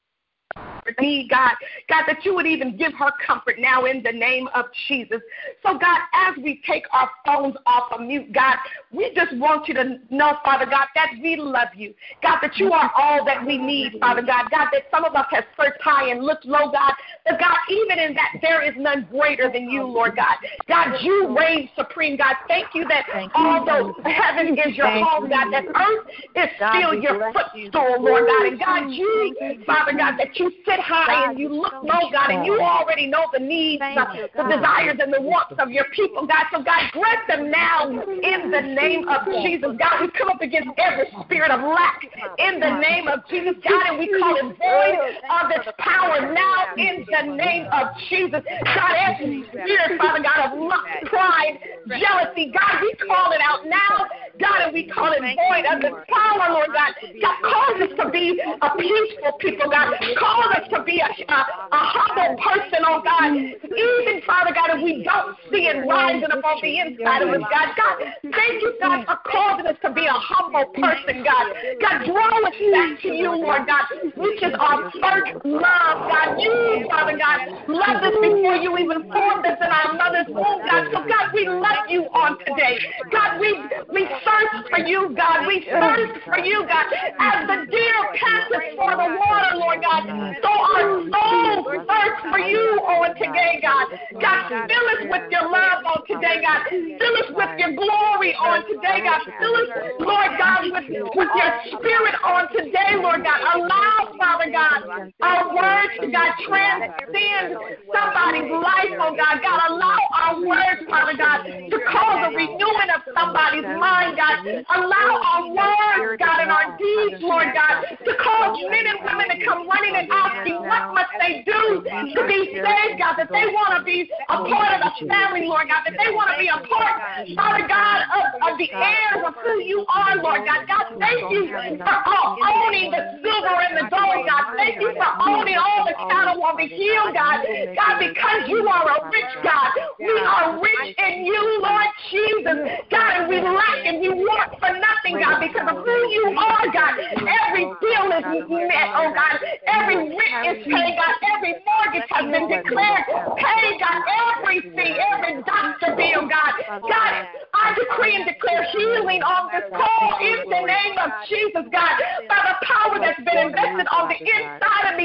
need, God, that you would even give her comfort now in the name of Jesus. So, God, as we take our phones off of mute, God, we just want you to know, Father God, that we love you. God, that you are all that we need, Father God. God, that some of us have searched high and looked low, God, but God, even in that, there is none greater than you, Lord God. God, you reign supreme, God. Thank you that although heaven is your home, God, that earth is still your footstool, Lord God. And God, you, Father God, that you sit high and you look low, God, and you already know the needs, the desires, and the wants of your people, God. So, God, grant them now in the name of Jesus. God, we come up against every spirit of lack in the name of Jesus, God, and we call it void of its power now in the name of Jesus. God, every spirit, Father God, of lust, pride, jealousy, God, we call it out now, God, and we call it void of its power, Lord God. God, cause us to be a peaceful people, God. Cause us to be a humble person, oh God. Even, Father God, if we don't see it rising up on the inside of us, God. God, thank you, God, for causing us to be a humble person, God. God, draw us back to you, Lord God, which is our first love, God. You, Father God, loved us before you even formed us in our mother's womb, God. So, God, we love you on today. God, we thirst for you, God. We thirst for you, God. As the deer panteth for the water, Lord God, so our souls thirst for you on today, God. God, fill us with your love on today, God. Fill us with your glory on today, God. Fill us, Lord God, with your spirit on today, Lord God. Allow, Father God, our words to, God, transcend somebody's life, oh God. God, allow our words, Father God, to cause a renewing of somebody's mind, God. Allow our words, God, and our deeds, Lord God, to cause men and women to come running and asking what must they do to be saved, God, that they want to be a part of the family, Lord God, that they want to be a part, Father God, of the heirs of who you are, Lord God. God, thank you for owning the silver and the gold, God. Thank you for owning all the cattle on the hill, God. God, because you are a rich God. We are rich in you, Lord Jesus. God, and we lack and we want for nothing, God, because of who you are, God. Every bill is met, oh God. Every rent is paid, God. Every mortgage has been declared paid, God. Everything, every doctor bill, God. God, I decree and declare healing on this call in the name of Jesus, God. By the power that's been invested on the inside of me, God.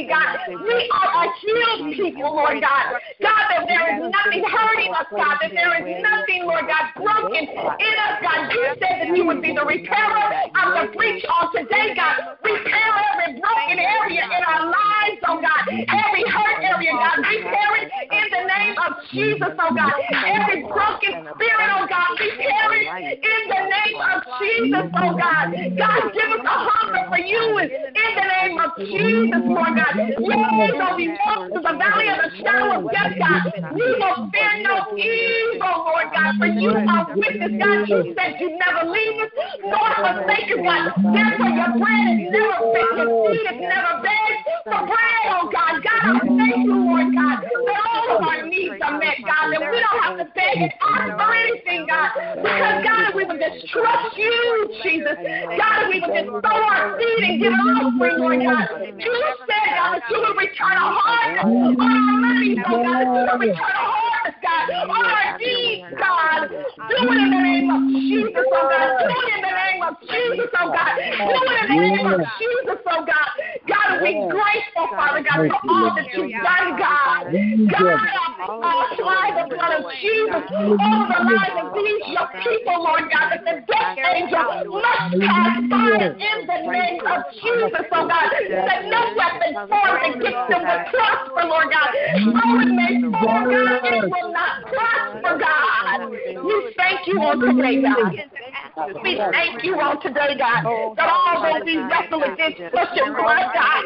We are a healed people, Lord God. God, that there is nothing hurting us, God, that there is nothing, Lord God, broken in us, God. You said that you would be the repairer of the breach on today, God. Repair every broken area in our lives, oh God. Every hurt area, God. Repair it in the name of Jesus, oh God. Every broken spirit, oh God. Repair it in the name of Jesus, oh God. God, give us a hunger for you in the name of Jesus, Lord God. Yea, though we walk through the valley of the shadow of death, God, we will fear no evil, Lord God, for you are with us, God. You said you never leave us nor forsake us, God. Therefore, your bread is never big, your seed is never begged for bread, oh God. God, I thank you, Lord God, that all of our needs are met, God, that we don't have to beg and ask for anything, God, because, God, we would just trust you, Jesus. God, we would just sow our seed and give an offering, Lord God. You said, God, that you would return a harvest on our money, so God, that you would return a harvest, God, on our deeds, God. Do it in the name of Jesus, oh God. Do it in the name of Jesus, oh God. Do it in the name of Jesus, oh God. God, we're grateful, Father God, for all that you've done, God. God, I apply the blood of Jesus over the lives of these your people, Lord God, that the death angel must pass by in the name of Jesus, oh God, that no weapon formed against them will prosper, Lord God. Though it may form, God, it will not prosper, God. We thank you on today, God. We thank you on today, God, that although we wrestle against flesh and blood, God,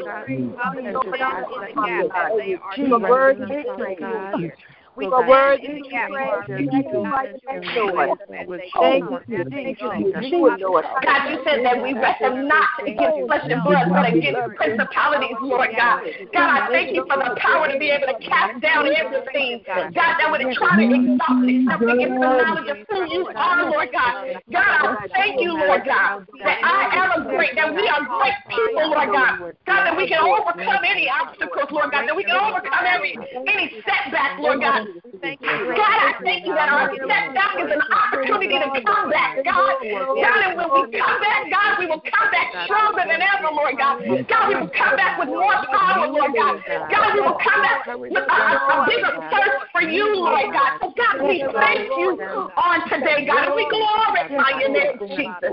you are worthy to praise. We are worthy to praise. Thank you, Lord.
God, you said that we wrestle not against flesh and blood, but against principalities, Lord God. God, I thank you for the power to be able to cast down everything, God, that would try to exalt itself against the knowledge of who you are, Lord God. God, I thank you, Lord God, that that we are great people, Lord God. God, that we can overcome any obstacles, Lord God, that we can overcome any setback, Lord God. God, I thank you that our setback is an opportunity to come back, God. God, and when we come back, God, we will come back stronger than ever, Lord God. God, we will come back with more power, Lord God. God, we will come back with a bigger thirst for you, Lord God. So, God, we thank you on today, God, and we glorify your name, Jesus.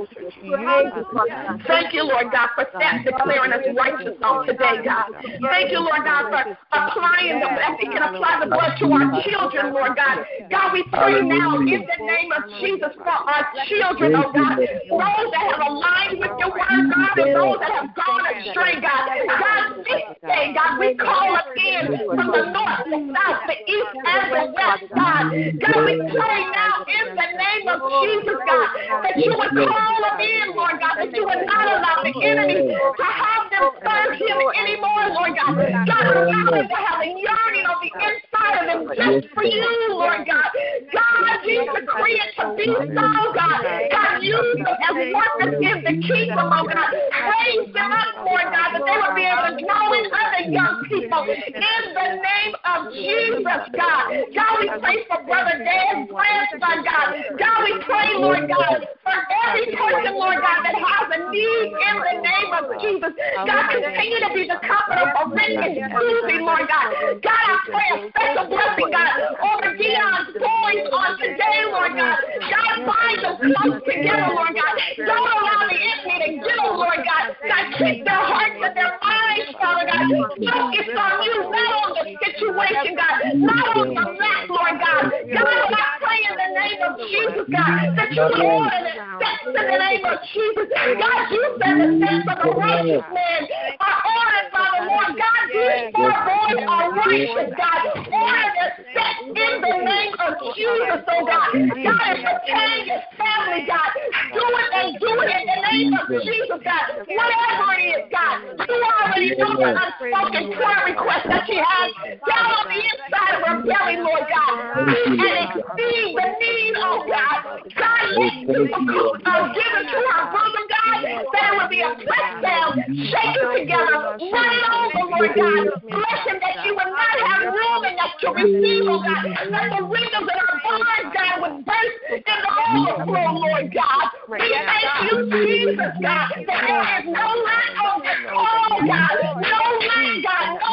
Thank you, Lord God, for declaring us righteous on today, God. Thank you, Lord God, for applying the blood. We can apply the blood to our children, Lord God. God, we pray now in the name of Jesus for our children, oh God. Those that have aligned with your word, God, and those that have gone astray, God. God, this day, God, we call us in from the north, the south, the east, and the west, God. God, we pray now in the name of Jesus, God, that you would call them in, Lord God, that you would not allow the enemy to have them serve him anymore, Lord God. God, allow them to have a yearning on the inside of them just for you, Lord God. God, we decree it to be so, God. God, use them as workers in the kingdom, oh God. Raise them up, Lord God, that they will be able to grow in other young people in the name of Jesus, God. God, we pray for Brother Dan's grandson, God. God, we pray, Lord God, for every person, Lord God, that has a need in the name of Jesus. God, continue to be the comforter for Rick and Susie, Lord God. God, I pray a special blessing, God, over Dion's boys on today, Lord God. God, bind them close together, Lord God. Don't allow the enemy to get them, Lord God. God, keep their hearts and their minds, Father God. Focus on you, not on the situation, God. Not on the mess, Lord God. God, I pray in the name of Jesus, God, that you would order the steps in the name of Jesus. God, you said the steps of a righteous man are ordered by the Lord. God, these four boys are righteous, God. Order their steps in the name of Jesus, oh God. God, as pertaining his family, God, do it and do it in the name of Jesus, God. Whatever it is, God, you already know the unspoken prayer request that she has down on the inside of her belly, Lord God. And exceed the need, oh God. God, let people give it to her bosom, God. That it would be a press down, shaken together, running over, Lord God. Blessing that you would not have room enough to receive, oh God. That the windows in our barns, God, would burst in the overflow, Lord God. We thank you, Jesus, God, that there is no lack on this call, God. No lack, God. No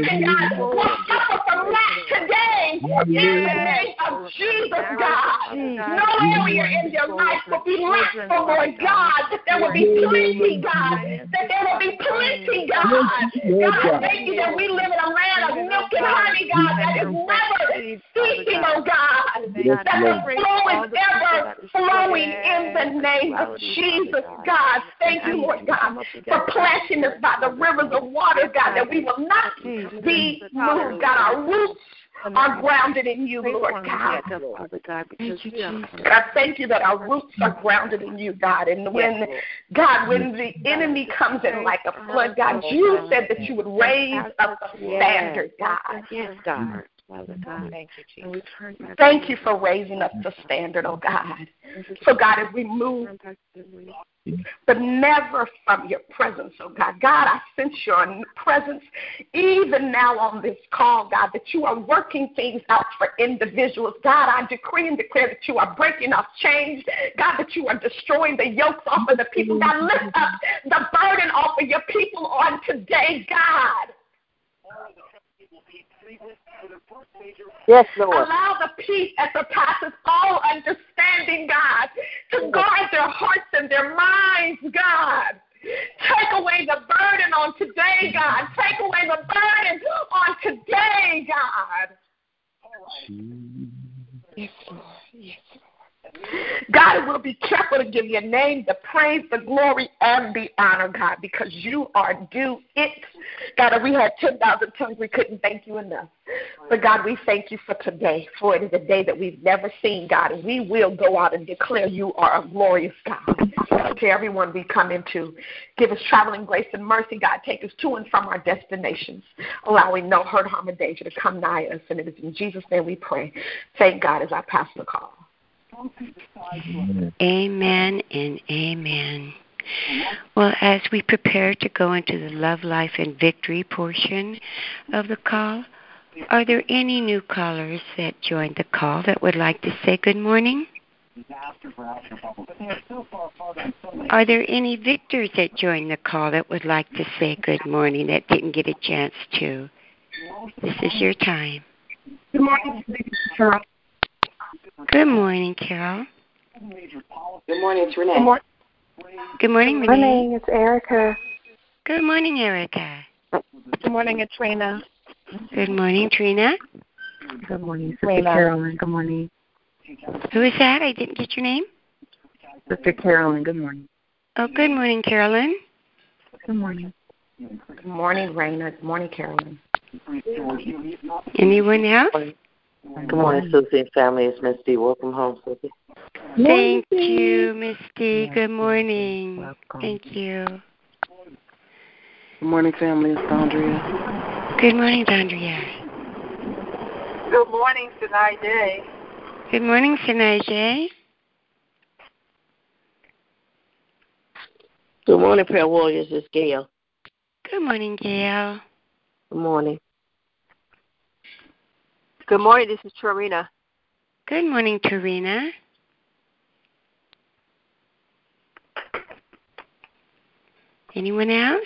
children, God, will suffer from lack today in the name of Jesus, God. No area in their life will be lackful, Lord God, that there will be plenty, God, that there will be plenty, God. God, thank you that we live in a land of milk and honey, God, that is never ceasing, oh God, that the flow is ever flowing in the name of Jesus, God. Thank you, Lord God, for planting us by the rivers of water, God, that we will not be moved, God. Our roots are grounded in you, Lord God. God, thank you that our roots are grounded in you, God. And when the enemy comes in like a flood, God, you said that you would raise up a standard, God.
Yes, God. Thank you, Jesus.
Thank you for raising up the standard, oh God. So, God, as we move, but never from your presence, oh God. God, I sense your presence even now on this call, God, that you are working things out for individuals. God, I decree and declare that you are breaking off chains. God, that you are destroying the yokes off of the people. God, lift up the burden off of your people on today, God.
Yes, Lord.
Allow the peace that surpasses all understanding, God, to guard their hearts and their minds, God. Take away the burden on today, God. Take away the burden on today, God. Yes, Lord. Yes, Lord. God, we'll be careful to give your name the praise, the glory, and the honor, God, because you are due it. God, if we had 10,000 tongues, we couldn't thank you enough. But, God, we thank you for today, for it is a day that we've never seen, God, and we will go out and declare you are a glorious God. To everyone we come into, give us traveling grace and mercy, God. Take us to and from our destinations, allowing no hurt, harm, or danger to come nigh us. And it is in Jesus' name we pray. Thank God as I pass the call.
Amen and amen. Well, as we prepare to go into the Love, Life, and Victory portion of the call, are there any new callers that joined the call that would like to say good morning? Are there any victors that joined the call that would like to say good morning that didn't get a chance to? This is your time.
Good morning, Carol.
Good morning, Carol.
Good morning, it's Renee.
Good morning, Renee.
Good morning, it's Erica.
Good morning, Erica.
Good morning, it's Trina.
Good morning, Trina.
Good morning, Sister Carolyn. Good morning.
Who is that? I didn't get your name.
Sister Carolyn, good morning.
Oh, good morning, Carolyn.
Good morning.
Good morning, Raina. Good morning, Carolyn.
Anyone else?
Good morning, Susie and family. It's Misty. Welcome home, Susie.
Thank you, Misty. Good morning.
Welcome.
Thank you.
Good morning, family. It's Dondria.
Good morning, Dondria.
Good morning, Sinai Day.
Good morning, Sinaije.
Good morning, Prayer Warriors. It's Gail.
Good morning, Gail.
Good morning.
Good morning, this is Torina.
Good morning, Torina. Anyone else?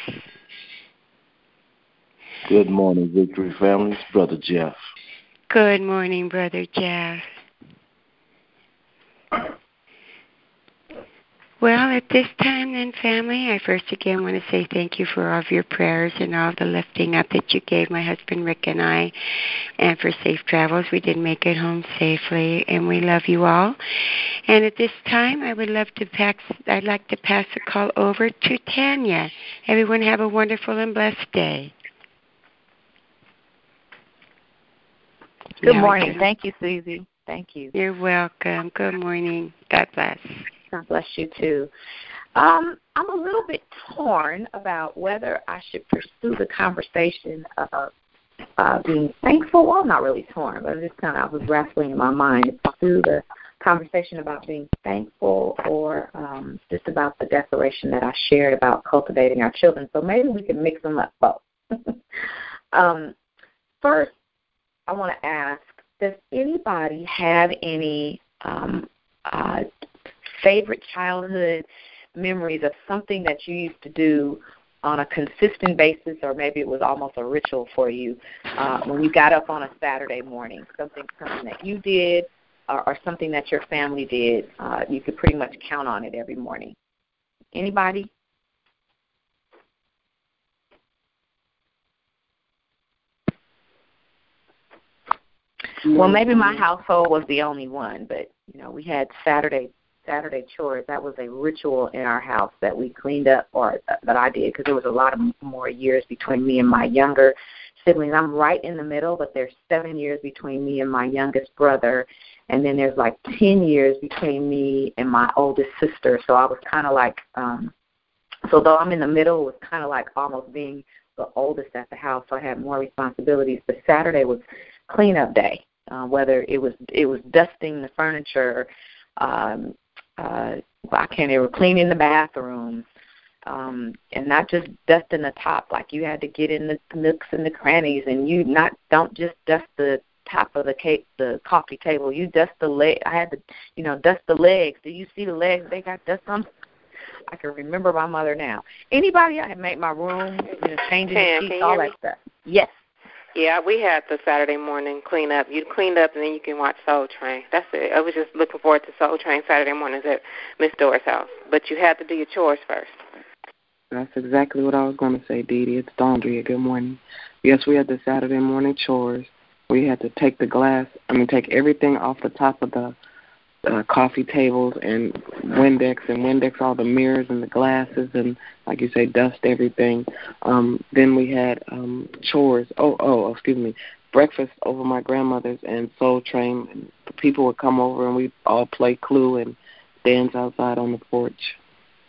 Good morning, Victory Families. Brother Jeff.
Good morning, Brother Jeff. Well, at this time then, family, I first again want to say thank you for all of your prayers and all the lifting up that you gave my husband Rick and I, and for safe travels. We did make it home safely, and we love you all. And at this time, I'd like to pass the call over to Tanya. Everyone have a wonderful and blessed day.
Good morning. Thank you, Susie. Thank you.
You're welcome. Good morning. God bless.
God bless you, too. I'm a little bit torn about whether I should pursue the conversation of being thankful. Well, I'm not really torn, but I was wrestling in my mind to pursue the conversation about being thankful or just about the declaration that I shared about cultivating our children. So maybe we can mix them up both. First, I want to ask, does anybody have any favorite childhood memories of something that you used to do on a consistent basis, or maybe it was almost a ritual for you when you got up on a Saturday morning, something that you did or something that your family did, you could pretty much count on it every morning. Anybody? Well, maybe my household was the only one, but, we had Saturday chores. That was a ritual in our house that we cleaned up, or that I did, because there was a lot of more years between me and my younger siblings. I'm right in the middle, but there's 7 years between me and my youngest brother, and then there's like 10 years between me and my oldest sister. So I was kind of like, so though I'm in the middle, it was kind of like almost being the oldest at the house, so I had more responsibilities. But Saturday was cleanup day, whether it was dusting the furniture, I can't even cleaning the bathroom, and not just dusting the top. Like, you had to get in the nooks and the crannies, and don't just dust the top of the coffee table. You dust the leg. I had to, dust the legs. Do you see the legs? They got dust on. I can remember my mother now. Anybody? I had made my room, changing the sheets, all that stuff. Yes.
Yeah, we had the Saturday morning cleanup. You cleaned up, and then you can watch Soul Train. That's it. I was just looking forward to Soul Train Saturday mornings at Miss Dora's house. But you had to do your chores first.
That's exactly what I was going to say, Dee Dee. It's Dondria. Good morning. Yes, we had the Saturday morning chores. We had to take everything off the top of the coffee tables and Windex all the mirrors and the glasses, and, like you say, dust everything. Then we had chores. Breakfast over my grandmother's and Soul Train. And the people would come over and we'd all play Clue and dance outside on the porch.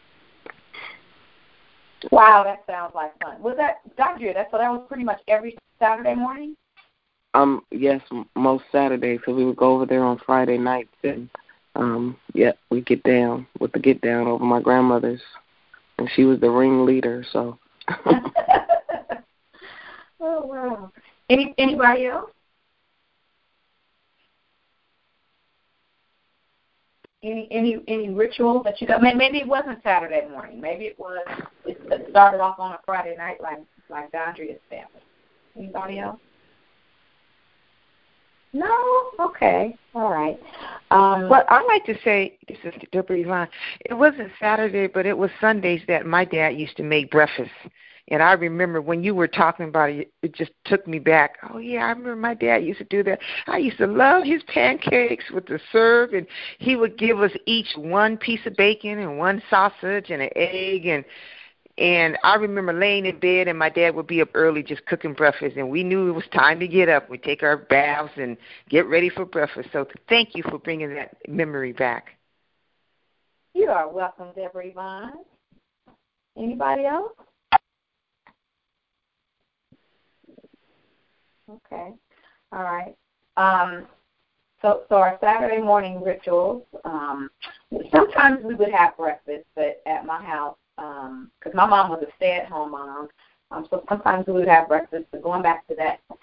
Wow, that sounds like fun. Was that, Dondria, so that was pretty much every Saturday morning?
Yes, most Saturdays. So we would go over there on Friday nights, and we get down with the get down over my grandmother's, and she was the ringleader. So.
Oh wow! Anybody else? Any ritual that you got? Maybe it wasn't Saturday morning. Maybe it started off on a Friday night, like Dondria's family. Anybody else? No? Okay. All right.
Well, I like to say, this is Deborah Yvonne, it wasn't Saturday, but it was Sundays that my dad used to make breakfast. And I remember when you were talking about it, it just took me back. Oh, yeah, I remember my dad used to do that. I used to love his pancakes with the syrup, and he would give us each one piece of bacon and one sausage and an egg, and I remember laying in bed, and my dad would be up early just cooking breakfast, and we knew it was time to get up. We'd take our baths and get ready for breakfast. So thank you for bringing that memory back.
You are welcome, Deborah Yvonne. Anybody else? Okay. All right. So our Saturday morning rituals, sometimes we would have breakfast, but at my house, because my mom was a stay-at-home mom, so sometimes we would have breakfast. But going back to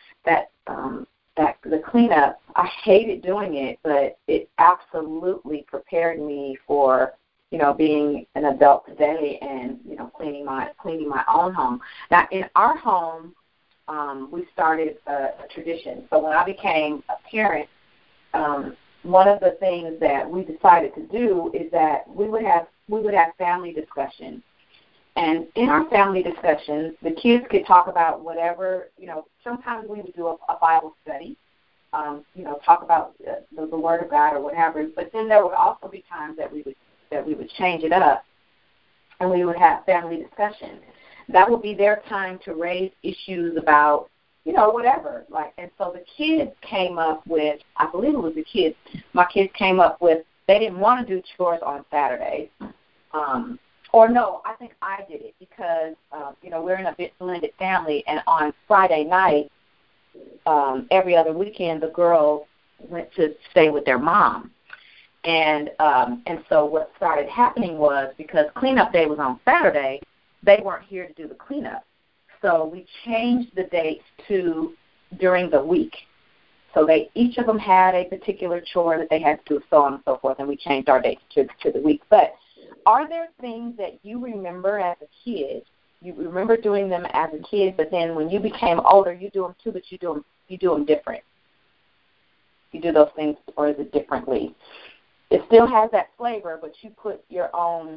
the cleanup, I hated doing it, but it absolutely prepared me for being an adult today and cleaning my own home. Now in our home, we started a tradition. So when I became a parent, one of the things that we decided to do is that we would have family discussions. And in our family discussions, the kids could talk about whatever, sometimes we would do a Bible study, talk about the Word of God or whatever. But then there would also be times that we would change it up, and we would have family discussions. That would be their time to raise issues about, whatever. And so the kids came up with, I believe it was the kids, my kids came up with, they didn't want to do chores on Saturdays. Or no, I think I did it because, we're in a bit blended family, and on Friday night, every other weekend, the girls went to stay with their mom. And so what started happening was, because cleanup day was on Saturday, they weren't here to do the cleanup. So we changed the dates to during the week. So each of them had a particular chore that they had to do, so on and so forth, and we changed our dates to the week. But are there things that you remember as a kid You remember doing them as a kid, but then when you became older, you do them too, but you do them different. You do those things further differently. It still has that flavor, but you put your own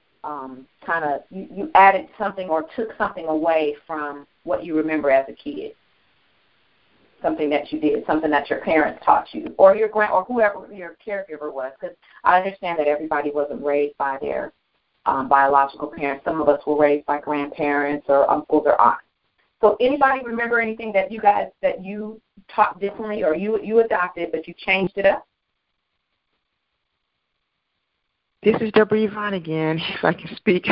you added something or took something away from what you remember as a kid. Something that you did, something that your parents taught you, or your or whoever your caregiver was. Because I understand that everybody wasn't raised by their biological parents. Some of us were raised by grandparents or uncles or aunts. So anybody remember anything that you taught differently, or you adopted but you changed it up?
This is Deborah Yvonne again, if I can speak.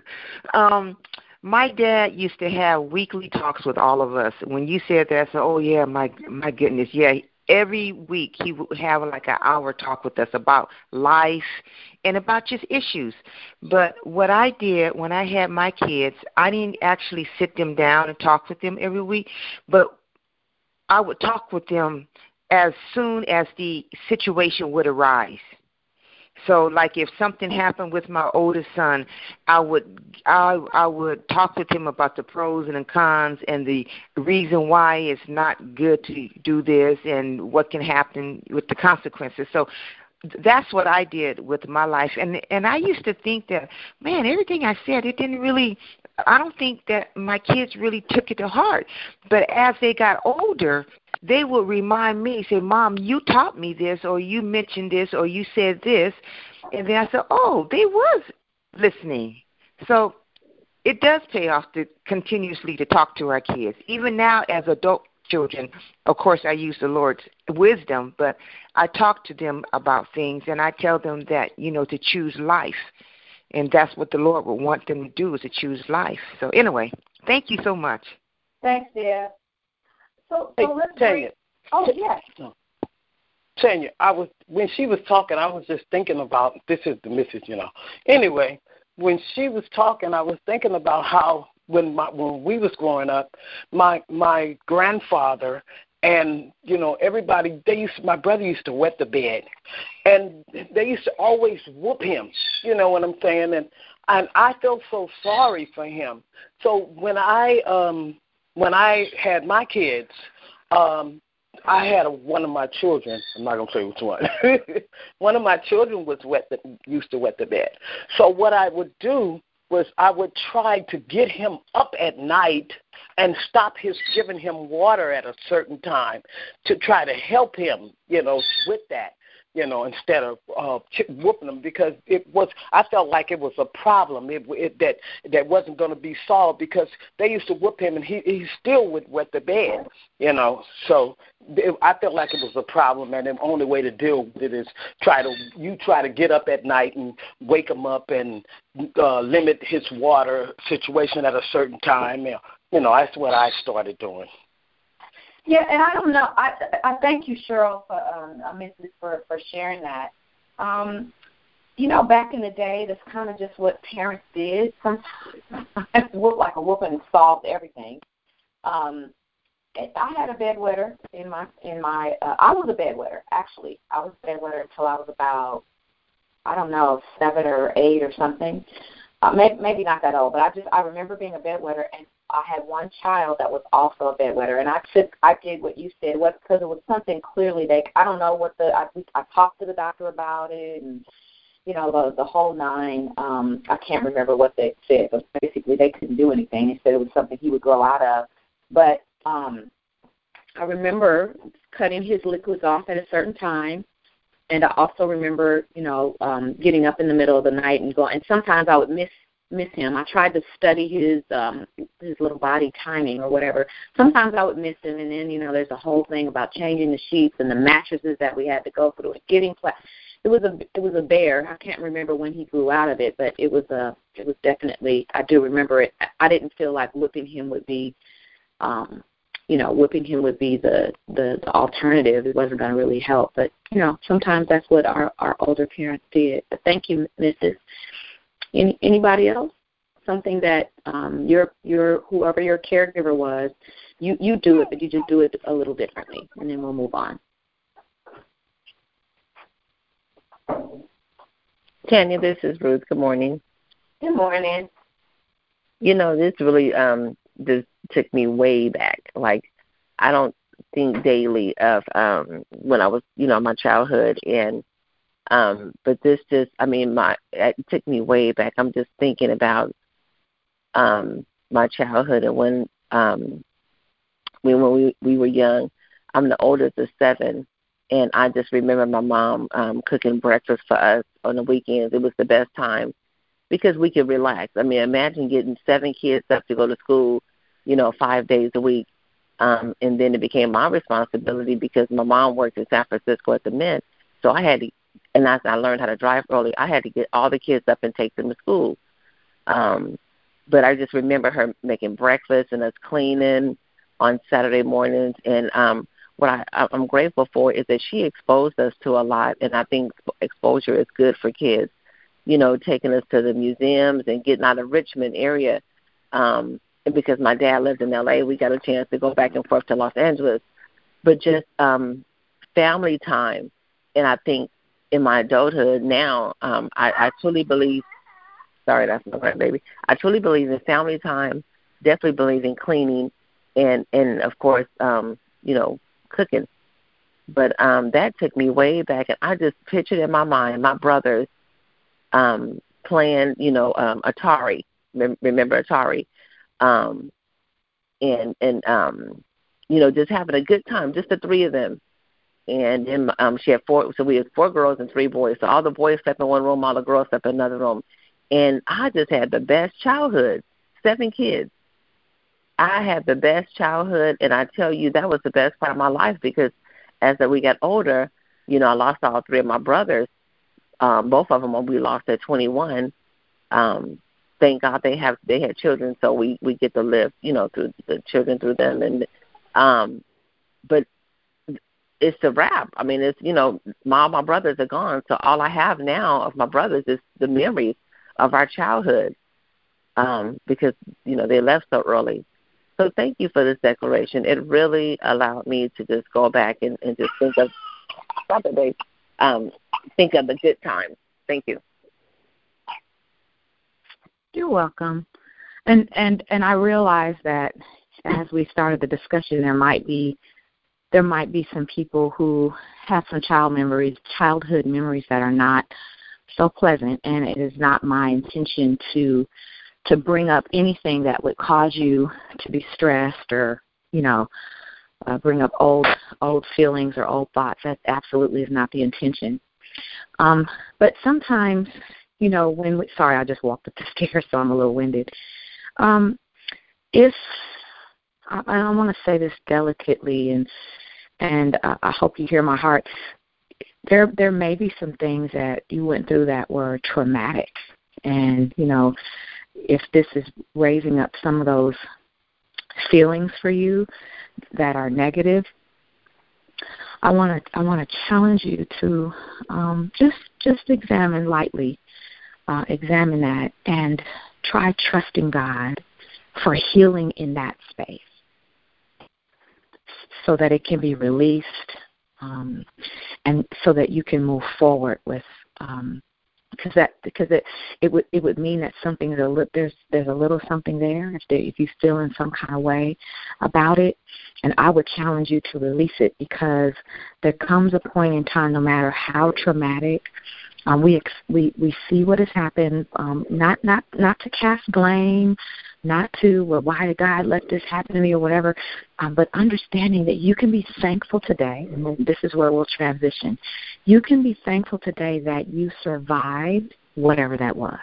My dad used to have weekly talks with all of us. When you said that, I said, oh, yeah, my goodness, yeah. Every week he would have like an hour talk with us about life and about just issues. But what I did when I had my kids, I didn't actually sit them down and talk with them every week, but I would talk with them as soon as the situation would arise. So, like if something happened with my oldest son, I would talk with him about the pros and the cons and the reason why it's not good to do this and what can happen with the consequences. So that's what I did with my life. And I used to think that, man, everything I said, I don't think that my kids really took it to heart. But as they got older, they would remind me, say, Mom, you taught me this, or you mentioned this, or you said this. And then I said, oh, they was listening. So it does pay off to continuously to talk to our kids. Even now as adult children, of course, I use the Lord's wisdom, but I talk to them about things, and I tell them that, to choose life. And that's what the Lord would want them to do, is to choose life. So anyway, thank you so much.
Thanks, dear. So let's
Tanya.
Oh, yes.
Tanya, when she was talking, I was just thinking about, this is the message, Anyway, when she was talking, I was thinking about how when we was growing up, my grandfather and, everybody, my brother used to wet the bed. And they used to always whoop him, you know what I'm saying? And I felt so sorry for him. So when I had my kids, I had one of my children. I'm not gonna say which one. One of my children used to wet the bed. So what I would do was I would try to get him up at night and stop giving him water at a certain time to try to help him, with that. Instead of whooping them, because I felt like it was a problem that wasn't going to be solved, because they used to whoop him and he still would wet the bed, So I felt like it was a problem, and the only way to deal with it is try to get up at night and wake him up and limit his water situation at a certain time. That's what I started doing.
Yeah, and I don't know. I thank you, Cheryl, for sharing that. Back in the day, that's kind of just what parents did. Sometimes like a whooping solved everything. I had a bedwetter in my. I was a bedwetter, actually. I was a bedwetter until I was about, 7 or 8 or something. Maybe not that old, but I remember being a bedwetter, and I had one child that was also a bedwetter, and I did what you said, because it was something clearly I don't know what I talked to the doctor about it, and the whole nine. I can't remember what they said, but basically they couldn't do anything. They said it was something he would grow out of, but I remember cutting his liquids off at a certain time. And I also remember, getting up in the middle of the night and going. And sometimes I would miss him. I tried to study his little body timing or whatever. Sometimes I would miss him, and then there's a whole thing about changing the sheets and the mattresses that we had to go through. It was a bear. I can't remember when he grew out of it, but it was definitely. I do remember it. I didn't feel like whipping him would be. Whipping him would be the alternative. It wasn't going to really help. But, sometimes that's what our older parents did. But thank you, Mrs. Anybody else? Something that whoever your caregiver was, you do it, but you just do it a little differently. And then we'll move on.
Tanya, this is Ruth. Good morning.
Good morning.
This really just took me way back. Like, I don't think daily of when I was, my childhood, and but this just, it took me way back. I'm just thinking about my childhood and when we were young. I'm the oldest of 7, and I just remember my mom cooking breakfast for us on the weekends. It was the best time because we could relax. Imagine getting 7 kids up to go to school, 5 days a week. And then it became my responsibility because my mom worked in San Francisco at the Mint. So I had to, and as I learned how to drive early, I had to get all the kids up and take them to school. But I just remember her making breakfast and us cleaning on Saturday mornings. And what I'm grateful for is that she exposed us to a lot, and I think exposure is good for kids, taking us to the museums and getting out of Richmond area. And because my dad lived in L.A., we got a chance to go back and forth to Los Angeles. But just family time. And I think in my adulthood now, I truly believe, sorry, that's my grandbaby. I truly believe in family time, definitely believe in cleaning, and of course, cooking. But that took me way back, and I just pictured in my mind my brothers playing, Atari. Remember Atari? And just having a good time, just the 3 of them. And then she had 4, so we had 4 girls and 3 boys. So all the boys slept in one room, all the girls slept in another room. And I just had the best childhood, 7 kids. I had the best childhood, and I tell you, that was the best part of my life because as we got older, I lost all 3 of my brothers. Both of them we lost at 21. Thank God they had children, so we get to live, through the children through them. And but it's a wrap. It's all my brothers are gone, so all I have now of my brothers is the memories of our childhood, because they left so early. So thank you for this declaration. It really allowed me to just go back and just think of think of the good times. Thank you.
You're welcome. And I realize that as we started the discussion, there might be some people who have some childhood memories that are not so pleasant, and it is not my intention to bring up anything that would cause you to be stressed or, bring up old feelings or old thoughts. That absolutely is not the intention. But sometimes, sorry, I just walked up the stairs, so I'm a little winded. If I want to say this delicately, and I hope you hear my heart, there may be some things that you went through that were traumatic, and if this is raising up some of those feelings for you that are negative, I want to challenge you to just examine lightly, examine that, and try trusting God for healing in that space, so that it can be released, and so that you can move forward with. Because it would mean that there's a little something there if you feel in some kind of way about it, and I would challenge you to release it, because there comes a point in time, no matter how traumatic, we see what has happened, not to cast blame, not to, well, why did God let this happen to me or whatever, but understanding that you can be thankful today, and this is where we'll transition. You can be thankful today that you survived whatever that was.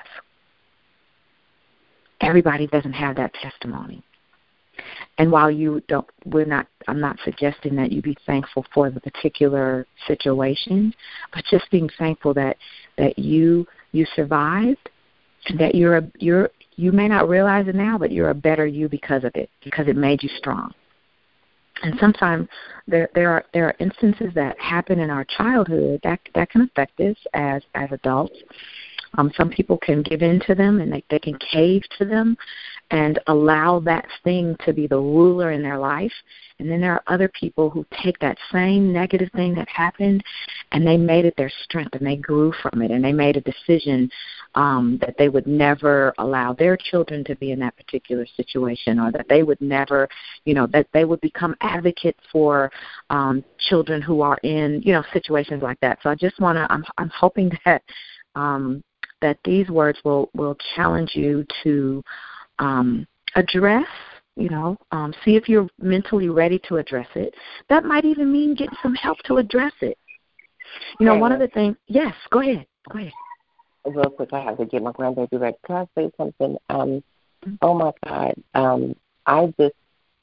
Everybody doesn't have that testimony. And while I'm not suggesting that you be thankful for the particular situation, but just being thankful that you survived, and that you may not realize it now, but you're a better you because of it, because it made you strong. And sometimes there are instances that happen in our childhood that can affect us as adults. Some people can give in to them and they can cave to them and allow that thing to be the ruler in their life. And then there are other people who take that same negative thing that happened and they made it their strength and they grew from it and they made a decision that they would never allow their children to be in that particular situation, or that they would never, that they would become advocates for children who are in, situations like that. So I just want to, I'm hoping that that these words will challenge you to address, see if you're mentally ready to address it. That might even mean getting some help to address it. One of the things, yes, go ahead.
Real quick, I have to get my grandbaby ready. Can I say something? Oh, my God. It's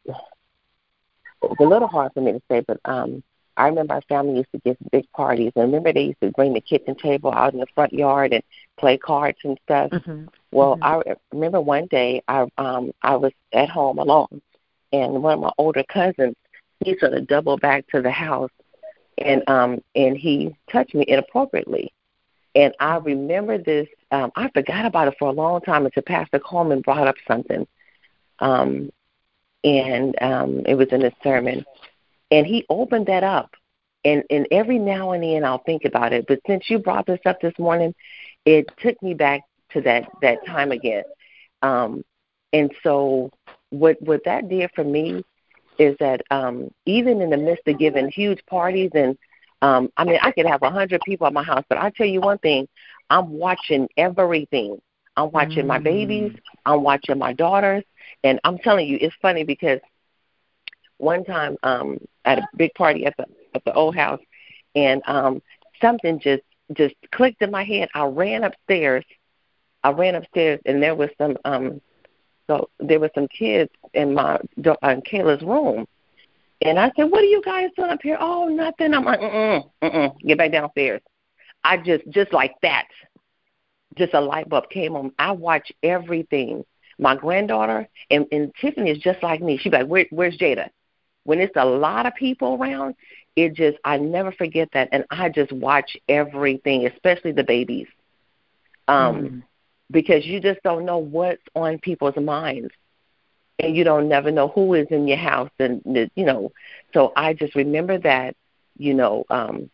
a little hard for me to say, but I remember our family used to give big parties. And remember they used to bring the kitchen table out in the front yard and play cards and stuff? Mm-hmm. Well, I remember one day I was at home alone, and one of my older cousins, he sort of doubled back to the house, and he touched me inappropriately. And I remember this. I forgot about it for a long time until Pastor Coleman brought up something, and it was in his sermon. And he opened that up, and every now and then I'll think about it. But since you brought this up this morning, it took me back to that time again. And so what that did for me is that even in the midst of giving huge parties and I could have 100 people at my house, but I'll tell you one thing, I'm watching everything. I'm watching my babies, I'm watching my daughters, and I'm telling you, it's funny because one time at a big party at the old house, and something just clicked in my head. I ran upstairs, and there was some kids in in Kayla's room. And I said, "What are you guys doing up here?" "Oh, nothing." I'm like, get back downstairs. I just like that, just a light bulb came on. I watch everything. My granddaughter, and Tiffany is just like me. She's like, where's Jada? When it's a lot of people around, I never forget that. And I just watch everything, especially the babies, because you just don't know what's on people's minds. And you don't never know who is in your house, and So I just remember that, and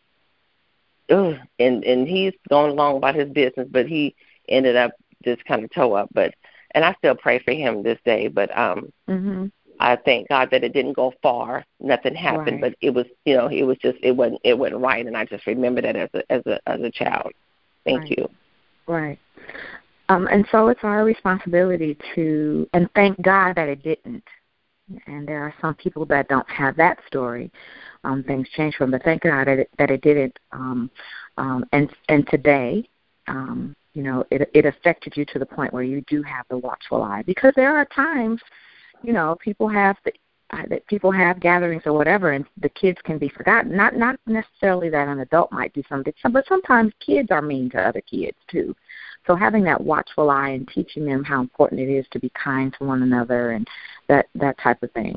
he's going along about his business, but he ended up just kind of toe up. And I still pray for him this day. But I thank God that it didn't go far. Nothing happened, right. But it was, it wasn't right, and I just remember that as a child. Thank you.
Right. And so it's our responsibility and thank God that it didn't. And there are some people that don't have that story. Things change for them, but thank God that it didn't. And today, it affected you to the point where you do have the watchful eye, because there are times, people have gatherings or whatever, and the kids can be forgotten. Not necessarily that an adult might do something, but sometimes kids are mean to other kids too. So having that watchful eye and teaching them how important it is to be kind to one another and that type of thing.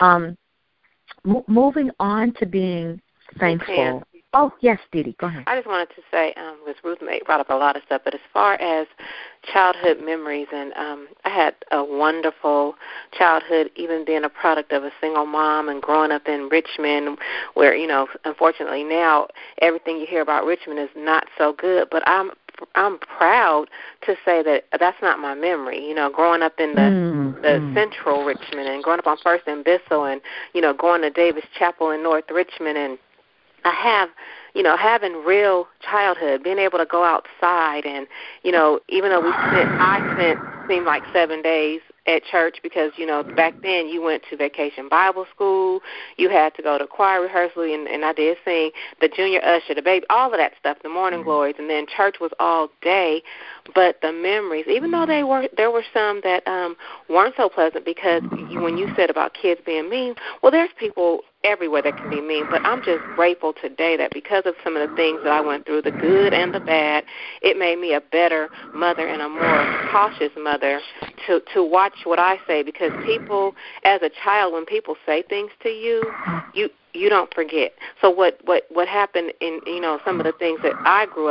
Moving on to being thankful. Oh, yes, Dee Dee, go ahead.
I just wanted to say, because Ruth brought up a lot of stuff, but as far as childhood memories, and I had a wonderful childhood, even being a product of a single mom and growing up in Richmond, where, unfortunately now everything you hear about Richmond is not so good, but I'm proud to say that that's not my memory. Growing up in the central Richmond and growing up on First and Bissell and, going to Davis Chapel in North Richmond, and I have, having real childhood, being able to go outside and, even though I spent seemed like 7 days at church because, back then you went to Vacation Bible School, you had to go to choir rehearsal, and I did sing the junior usher, the baby, all of that stuff, the morning glories, and then church was all day. But the memories, even though there were some that weren't so pleasant, because when you said about kids being mean, well, there's people everywhere that can be mean, but I'm just grateful today that because of some of the things that I went through, the good and the bad, it made me a better mother and a more cautious mother to watch what I say, because people, as a child, when people say things to you, you don't forget. So what happened in, some of the things that I grew up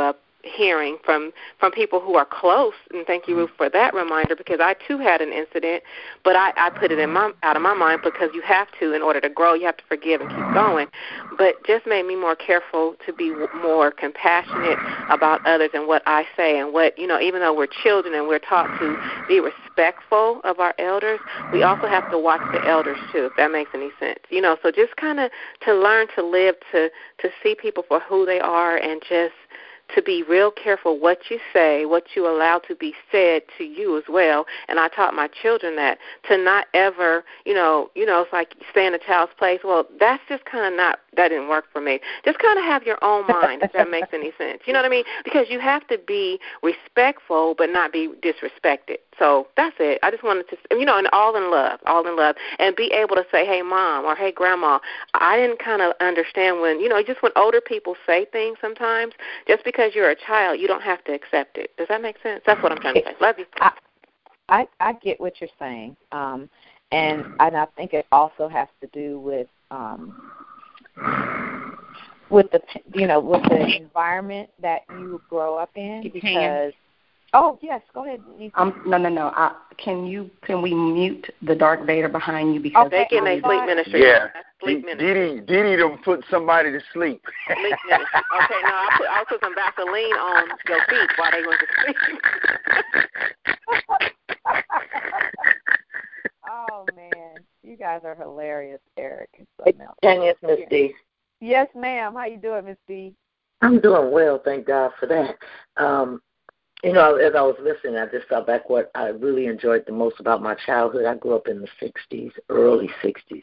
hearing from people who are close, and thank you, Ruth, for that reminder, because I too had an incident, but I put it out of my mind, because you have to, in order to grow, you have to forgive and keep going. But just made me more careful to be more compassionate about others and what I say, and what, even though we're children and we're taught to be respectful of our elders, we also have to watch the elders too, if that makes any sense. So just kind of to learn to live, to see people for who they are, and just to be real careful what you say, what you allow to be said to you as well. And I taught my children that, to not ever, it's like stay in a child's place. Well, that's just kind of that didn't work for me. Just kind of have your own mind, if that makes any sense. You know what I mean? Because you have to be respectful but not be disrespected. So that's it. I just wanted to, and all in love, and be able to say, hey, Mom, or hey, Grandma, I didn't kind of understand when, just when older people say things sometimes, just because you're a child, you don't have to accept it. Does that make sense? That's what I'm trying to say. Love you.
I get what you're saying, and I think it also has to do with the environment that you grow up in. Because oh yes, go ahead.
No. Can we mute the Darth Vader behind you, because
they get in a sleep ministry.
Yeah.
Sleep ministry.
Didi done put somebody to sleep.
Sleep ministry. Okay, no, I'll put some Vaseline on your feet while they went to sleep.
Oh man, you guys are hilarious, Eric.
Tanya, it's Miss D.
Yes, ma'am. How you doing, Miss D?
I'm doing well, thank God for that. As I was listening, I just thought back what I really enjoyed the most about my childhood. I grew up in the 60s, early 60s,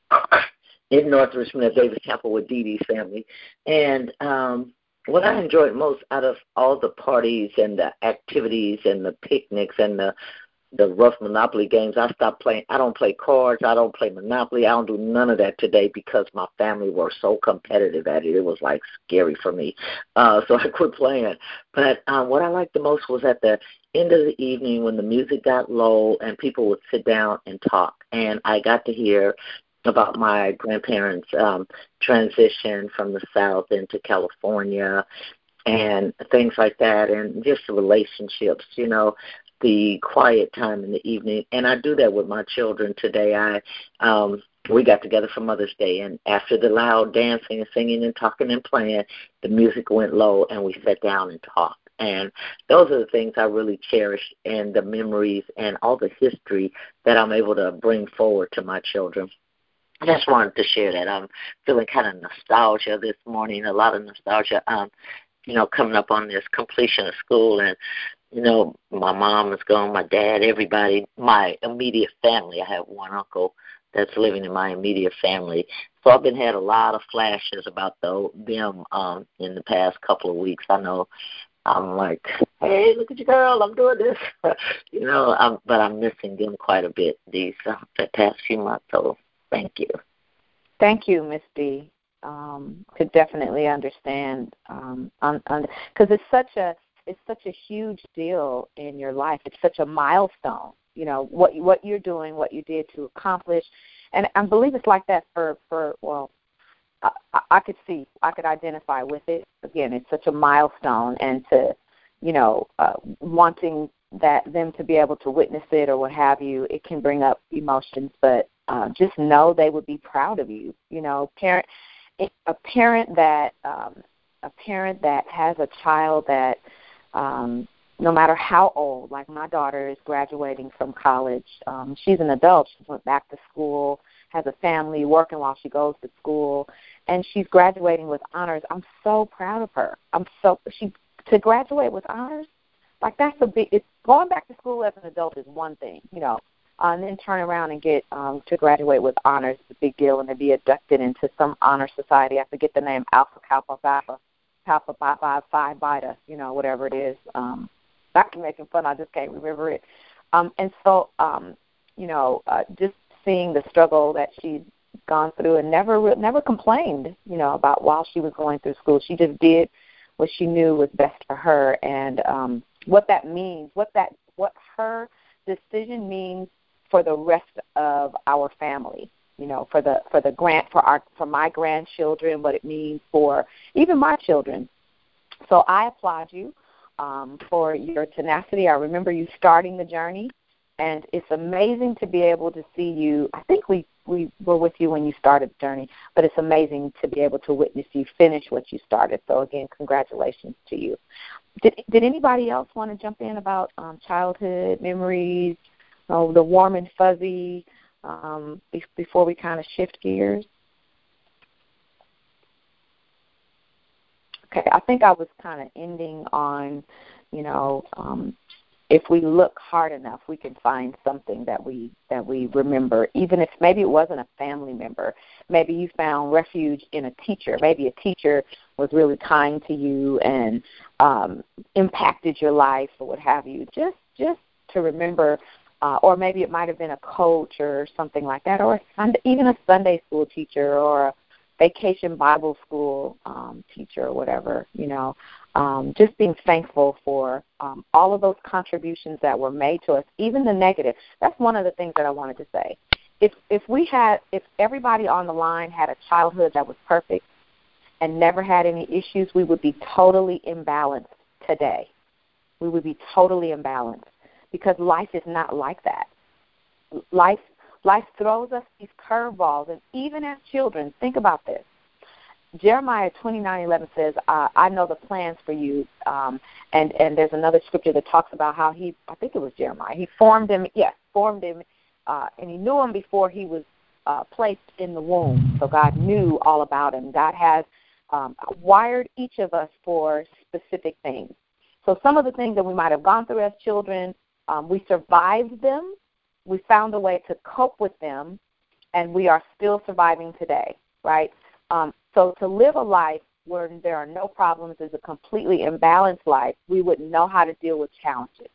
in North Richmond at Davis Temple with Dee Dee's family. And what I enjoyed most out of all the parties and the activities and the picnics and the rough Monopoly games, I stopped playing. I don't play cards. I don't play Monopoly. I don't do none of that today because my family were so competitive at it. It was like scary for me. So I quit playing. But what I liked the most was at the end of the evening when the music got low and people would sit down and talk. And I got to hear about my grandparents' transition from the South into California and things like that, and just the relationships, the quiet time in the evening. And I do that with my children today. We got together for Mother's Day, and after the loud dancing and singing and talking and playing, the music went low and we sat down and talked. And those are the things I really cherish, and the memories and all the history that I'm able to bring forward to my children. I just wanted to share that. I'm feeling kind of nostalgia this morning, a lot of nostalgia, coming up on this completion of school. And my mom is gone, my dad, everybody, my immediate family. I have one uncle that's living in my immediate family. So I've had a lot of flashes about them in the past couple of weeks. I know I'm like, hey, look at you, girl, I'm doing this. But I'm missing them quite a bit the past few months. So thank you.
Thank you, Miss D. Could definitely understand, because it's such a huge deal in your life. It's such a milestone, what you're doing, what you did to accomplish. And I believe it's like that for I could identify with it. Again, it's such a milestone, and to, wanting them to be able to witness it or what have you, it can bring up emotions, but just know they would be proud of you. A parent that has a child that, no matter how old, like my daughter is graduating from college. She's an adult. She went back to school, has a family, working while she goes to school, and she's graduating with honors. I'm so proud of her. To graduate with honors, like that's going back to school as an adult is one thing, and then turn around and get to graduate with honors is a big deal, and to be inducted into some honor society. I forget the name, Alpha Kappa Phi Beta, whatever it is. I can make fun. I just can't remember it. And so, just seeing the struggle that she's gone through and never complained, about while she was going through school. She just did what she knew was best for her, and what that means, what her decision means for the rest of our family. For my grandchildren, what it means for even my children. So I applaud you for your tenacity. I remember you starting the journey, and it's amazing to be able to see you. I think we were with you when you started the journey, but it's amazing to be able to witness you finish what you started. So, again, congratulations to you. Did anybody else want to jump in about childhood memories, the warm and fuzzy, before we kind of shift gears? Okay, I think I was kind of ending on, if we look hard enough, we can find something that we remember, even if maybe it wasn't a family member. Maybe you found refuge in a teacher. Maybe a teacher was really kind to you and impacted your life or what have you. Just to remember, or maybe it might have been a coach or something like that, or even a Sunday school teacher or a vacation Bible school teacher or whatever, just being thankful for all of those contributions that were made to us, even the negative. That's one of the things that I wanted to say. If everybody on the line had a childhood that was perfect and never had any issues, we would be totally imbalanced today. We would be totally imbalanced because life is not like that. Life throws us these curveballs, and even as children, think about this. Jeremiah 29:11 says, I know the plans for you, and there's another scripture that talks about how I think it was Jeremiah, he formed him, and he knew him before he was placed in the womb. So God knew all about him. God has wired each of us for specific things. So some of the things that we might have gone through as children, we survived them. We found a way to cope with them, and we are still surviving today, right? So to live a life where there are no problems is a completely imbalanced life. We wouldn't know how to deal with challenges.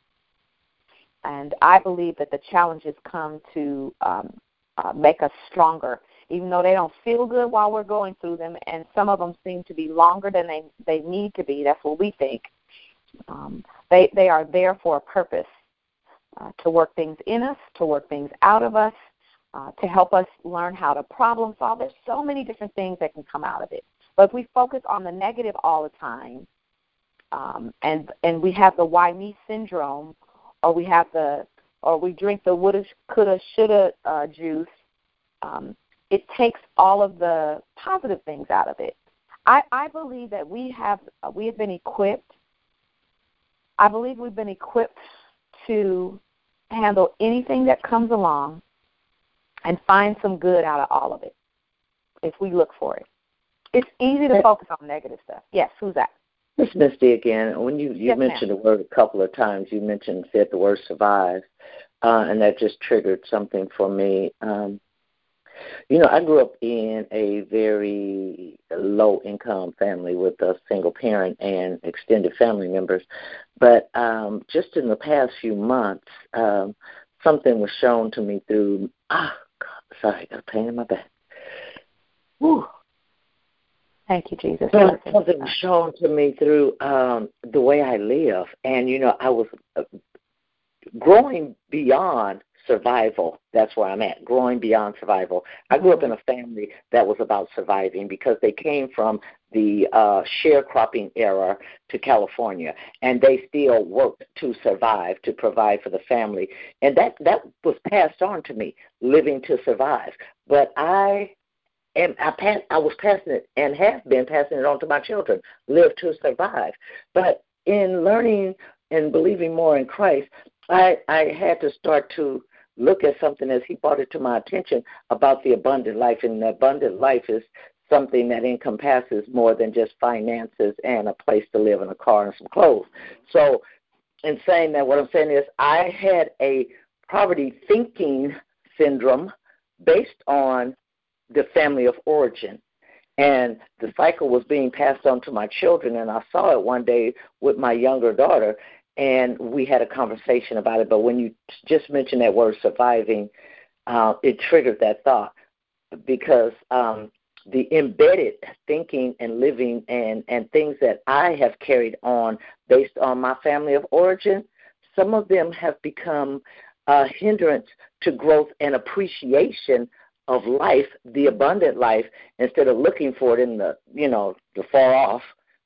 And I believe that the challenges come to make us stronger, even though they don't feel good while we're going through them, and some of them seem to be longer than they need to be. That's what we think. They are there for a purpose. To work things in us, to work things out of us, to help us learn how to problem solve. There's so many different things that can come out of it. But if we focus on the negative all the time, and we have the why me syndrome, or we drink the woulda, coulda, shoulda juice, it takes all of the positive things out of it. I believe that we have been equipped. I believe we've been equipped to handle anything that comes along and find some good out of all of it if we look for it. It's easy to focus on negative stuff. Yes, who's that?
Miss Misty again. When you
yes,
mentioned
ma'am.
the word a couple of times, you said the word survive, and that just triggered something for me. I grew up in a very low-income family with a single parent and extended family members. But just in the past few months, something was shown to me through, I got a pain in my back. Whew.
Thank you, Jesus.
Something was shown to me through the way I live. And, I was growing beyond survival. That's where I'm at, growing beyond survival. I grew up in a family that was about surviving because they came from the sharecropping era to California, and they still worked to survive, to provide for the family. And that was passed on to me, living to survive. But I was passing it and have been passing it on to my children, live to survive. But in learning and believing more in Christ, I had to start to look at something as he brought it to my attention about the abundant life. And the abundant life is something that encompasses more than just finances and a place to live and a car and some clothes. So in saying that, what I'm saying is I had a poverty thinking syndrome based on the family of origin. And the cycle was being passed on to my children, and I saw it one day with my younger daughter, and we had a conversation about it. But when you just mentioned that word surviving, it triggered that thought because the embedded thinking and living and things that I have carried on based on my family of origin, some of them have become a hindrance to growth and appreciation of life, the abundant life, instead of looking for it in the far off,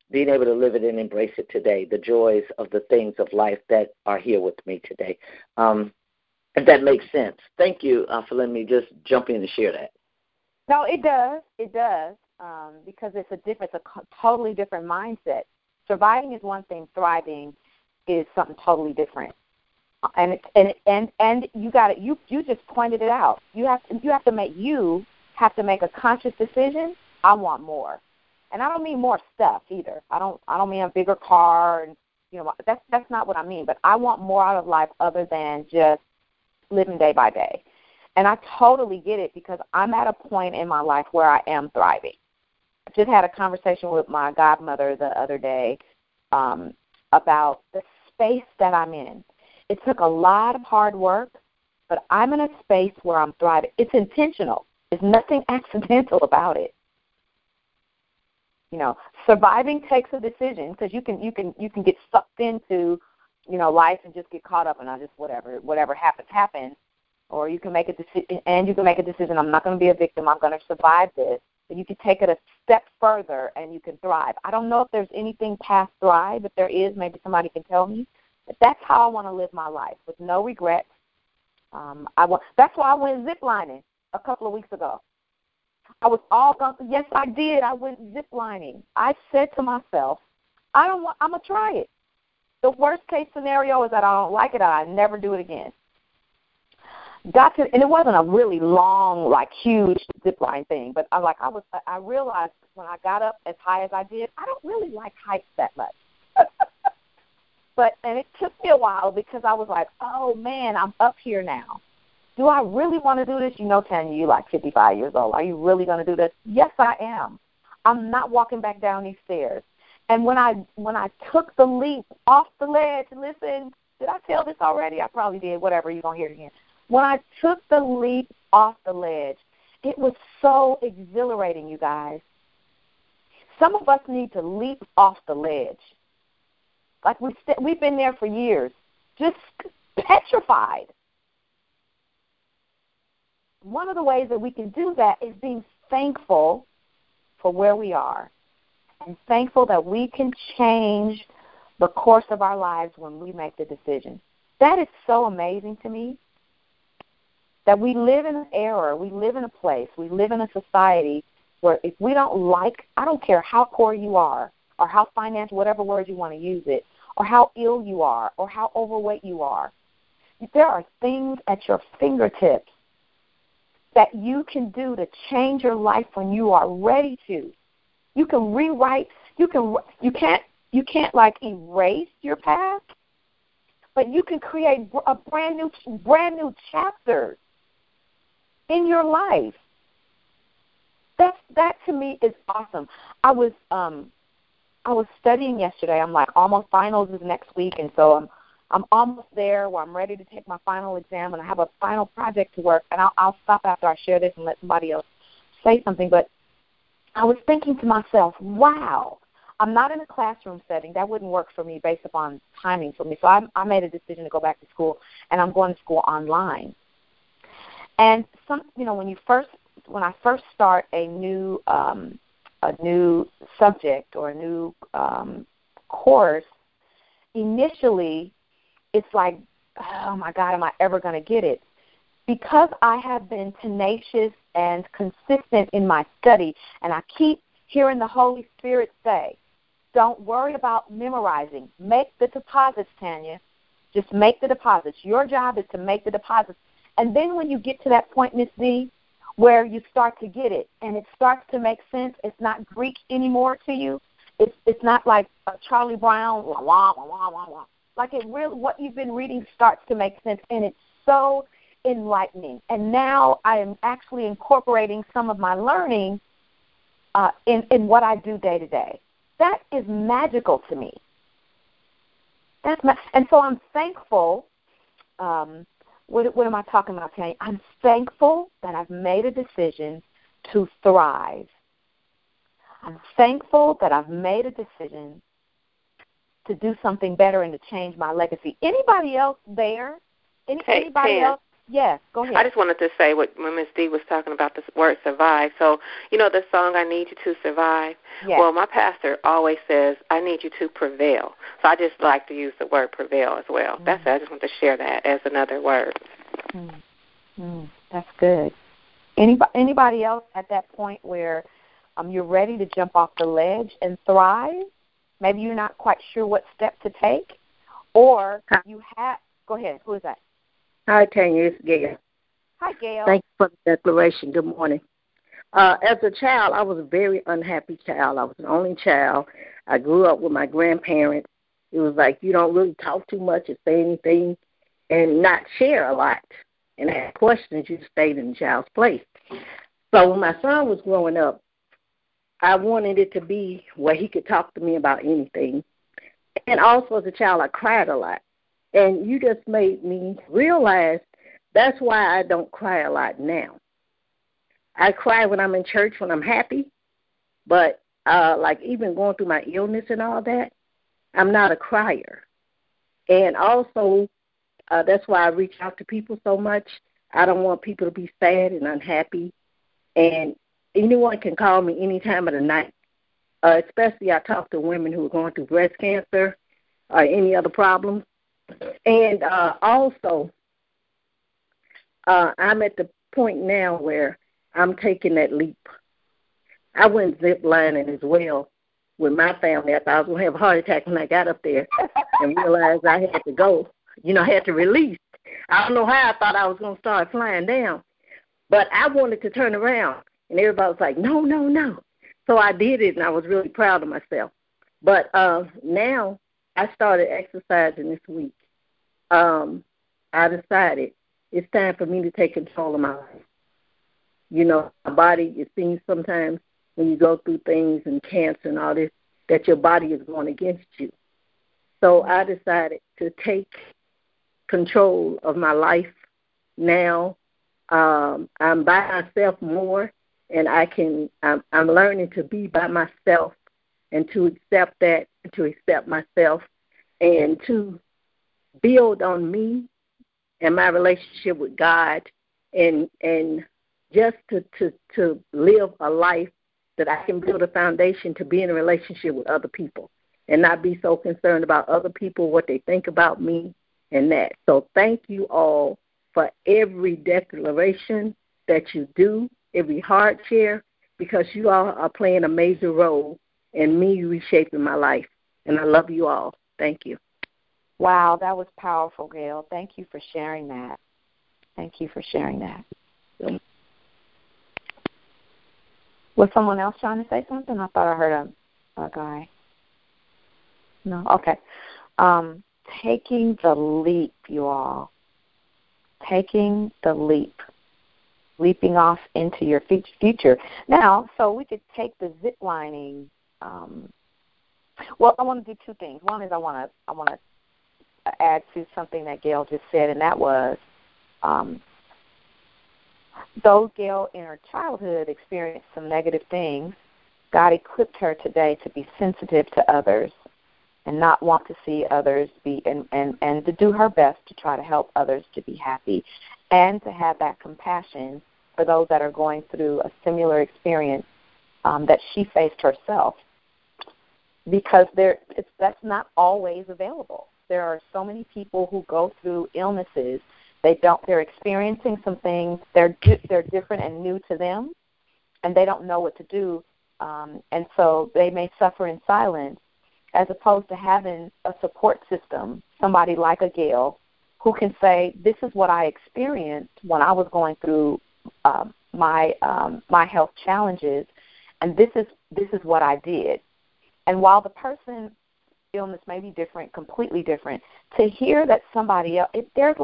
being able to live it and embrace it today, the joys of the things of life that are here with me today. If that makes sense. Thank you for letting me just jump in and share that.
No, it does. It does, because it's a totally different mindset. Surviving is one thing. Thriving is something totally different. And you got it. You just pointed it out. You have to make a conscious decision. I want more, and I don't mean more stuff either. I don't mean a bigger car, and that's not what I mean. But I want more out of life other than just living day by day. And I totally get it because I'm at a point in my life where I am thriving. I just had a conversation with my godmother the other day about the space that I'm in. It took a lot of hard work, but I'm in a space where I'm thriving. It's intentional. There's nothing accidental about it. Surviving takes a decision because you can get sucked into, life and just get caught up and I just whatever happens. Or you can make a decision, I'm not going to be a victim, I'm going to survive this. But you can take it a step further and you can thrive. I don't know if there's anything past thrive. If there is, maybe somebody can tell me. But that's how I want to live my life, with no regrets. That's why I went ziplining a couple of weeks ago. I was all gone. Yes, I did. I went ziplining. I said to myself, I'm going to try it. The worst case scenario is that I don't like it and I never do it again. And it wasn't a really long, huge zipline thing, but I realized when I got up as high as I did, I don't really like heights that much. And it took me a while because I was like, oh man, I'm up here now. Do I really want to do this? Tanya, you're 55 years old. Are you really going to do this? Yes, I am. I'm not walking back down these stairs. And when I took the leap off the ledge, listen, did I tell this already? I probably did. Whatever, you're going to hear it again. When I took the leap off the ledge, it was so exhilarating, you guys. Some of us need to leap off the ledge. We've been there for years, just petrified. One of the ways that we can do that is being thankful for where we are and thankful that we can change the course of our lives when we make the decision. That is so amazing to me. That we live in an era, we live in a place, we live in a society where if we don't like, I don't care how poor you are or how financial, whatever word you want to use it, or how ill you are or how overweight you are, there are things at your fingertips that you can do to change your life when you are ready to. You can rewrite, you can't erase your past, but you can create a brand new chapter in your life. That to me is awesome. I was studying yesterday. I'm almost finals is next week, and so I'm almost there where I'm ready to take my final exam, and I have a final project to work. And I'll stop after I share this and let somebody else say something. But I was thinking to myself, wow, I'm not in a classroom setting. That wouldn't work for me based upon timing for me. So I made a decision to go back to school, and I'm going to school online. And when I first start a new subject or a new course, initially it's like, oh my God, am I ever going to get it? Because I have been tenacious and consistent in my study, and I keep hearing the Holy Spirit say, don't worry about memorizing. Make the deposits, Tanya. Just make the deposits. Your job is to make the deposits. And then when you get to that point, Miss Z, where you start to get it and it starts to make sense, it's not Greek anymore to you. It's not like Charlie Brown, wah, wah, wah, wah, wah, wah. Like it really, what you've been reading starts to make sense, and it's so enlightening. And now I am actually incorporating some of my learning in what I do day to day. That is magical to me. And so I'm thankful. What am I talking about, Tanya? I'm thankful that I've made a decision to thrive. I'm thankful that I've made a decision to do something better and to change my legacy. Anybody else there? Anybody else? Yes, go ahead.
I just wanted to say when Ms. D was talking about the word survive. So, you know the song, I Need You to Survive?
Yes.
Well, my pastor always says, I need you to prevail. So I just like to use the word prevail as well. That's it. I just want to share that as another word.
That's good. Anybody else at that point where you're ready to jump off the ledge and thrive? Maybe you're not quite sure what step to take, or you have. Go ahead. Who is that?
Hi, Tanya. It's Gail.
Hi, Gail.
Thank you for the declaration. Good morning. As a child, I was a very unhappy child. I was an only child. I grew up with my grandparents. It was like you don't really talk too much or say anything and not share a lot. And ask questions, you stayed in the child's place. So when my son was growing up, I wanted it to be where he could talk to me about anything. And also as a child, I cried a lot. And you just made me realize that's why I don't cry a lot now. I cry when I'm in church, when I'm happy. But like even going through my illness and all that, I'm not a crier. And also, that's why I reach out to people so much. I don't want people to be sad and unhappy. And anyone can call me any time of the night. Especially I talk to women who are going through breast cancer or any other problems. And also, I'm at the point now where I'm taking that leap. I went zip lining as well with my family. I thought I was going to have a heart attack when I got up there and realized I had to go. I had to release. I don't know how I thought I was going to start flying down. But I wanted to turn around. And everybody was like, no, no, no. So I did it, and I was really proud of myself. But now I started exercising this week. I decided it's time for me to take control of my life. My body, it seems sometimes when you go through things and cancer and all this, that your body is going against you. So I decided to take control of my life now. I'm by myself more, and I'm learning to be by myself and to accept that, and to accept myself, and to build on me and my relationship with God, and just to live a life that I can build a foundation to be in a relationship with other people and not be so concerned about other people, what they think about me and that. So thank you all for every declaration that you do, every heart share, because you all are playing a major role in me reshaping my life. And I love you all. Thank you.
Wow, that was powerful, Gail. Thank you for sharing that. Was someone else trying to say something? I thought I heard a guy. No? Okay. Taking the leap, you all. Taking the leap. Leaping off into your future. Now, so we could take the zip lining. Well, I want to do two things. One is I want to add to something that Gail just said, and that was though Gail in her childhood experienced some negative things, God equipped her today to be sensitive to others and not want to see others be, and to do her best to try to help others to be happy and to have that compassion for those that are going through a similar experience that she faced herself, because that's not always available. There are so many people who go through illnesses. They're experiencing some things. They're different and new to them, and they don't know what to do. And so they may suffer in silence, as opposed to having a support system, somebody like a Gail, who can say, this is what I experienced when I was going through my health challenges, and this is what I did. And while the person's illness may be different, completely different, to hear that somebody else,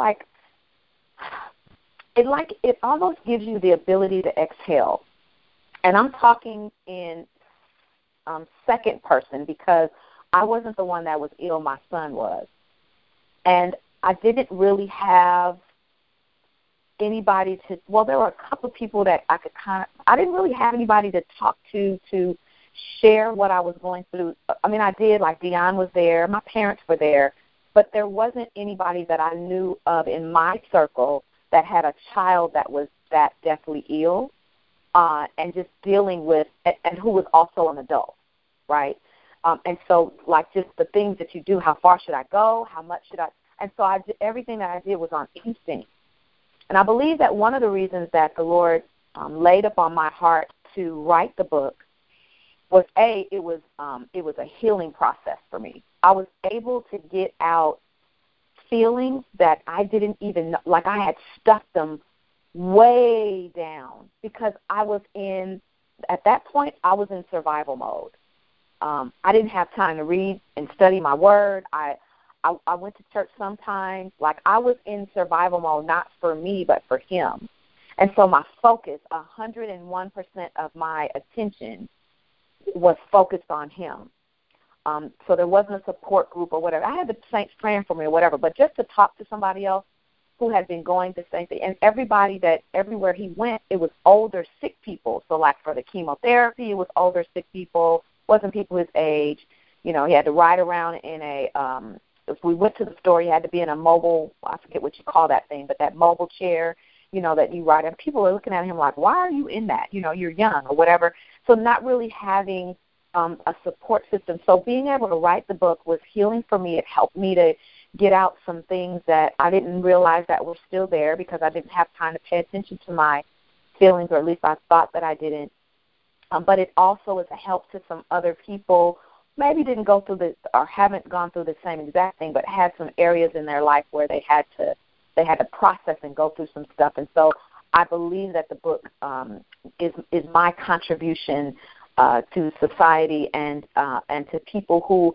it almost gives you the ability to exhale. And I'm talking in second person, because I wasn't the one that was ill, my son was. And I didn't really have anybody there were a couple of people that I didn't really have anybody to talk to share what I was going through. I mean, I did, like Dion was there, my parents were there, but there wasn't anybody that I knew of in my circle that had a child that was that deathly ill, and just dealing with, and who was also an adult, right? And so, like, just the things that you do, how far should I go? How much should I? And so everything that I did was on instinct. And I believe that one of the reasons that the Lord laid upon my heart to write the book was, it was a healing process for me. I was able to get out feelings that I didn't even know, like I had stuffed them way down, because at that point, I was in survival mode. I didn't have time to read and study my word. I went to church sometimes. Like, I was in survival mode, not for me, but for him. And so my focus, 101% of my attention was focused on him. So there wasn't a support group or whatever. I had the saints praying for me or whatever, but just to talk to somebody else who had been going the same thing. And everywhere he went, it was older, sick people. So, like, for the chemotherapy, it was older, sick people. Wasn't people his age. You know, he had to ride around in if we went to the store, he had to be in a mobile, I forget what you call that thing, but that mobile chair, that you ride. And people are looking at him like, why are you in that? You're young or whatever. So not really having a support system. So being able to write the book was healing for me. It helped me to get out some things that I didn't realize that were still there, because I didn't have time to pay attention to my feelings, or at least I thought that I didn't. But it also is a help to some other people, maybe didn't go through or haven't gone through the same exact thing, but had some areas in their life where they had to process and go through some stuff. And so I believe that the book is my contribution to society and to people who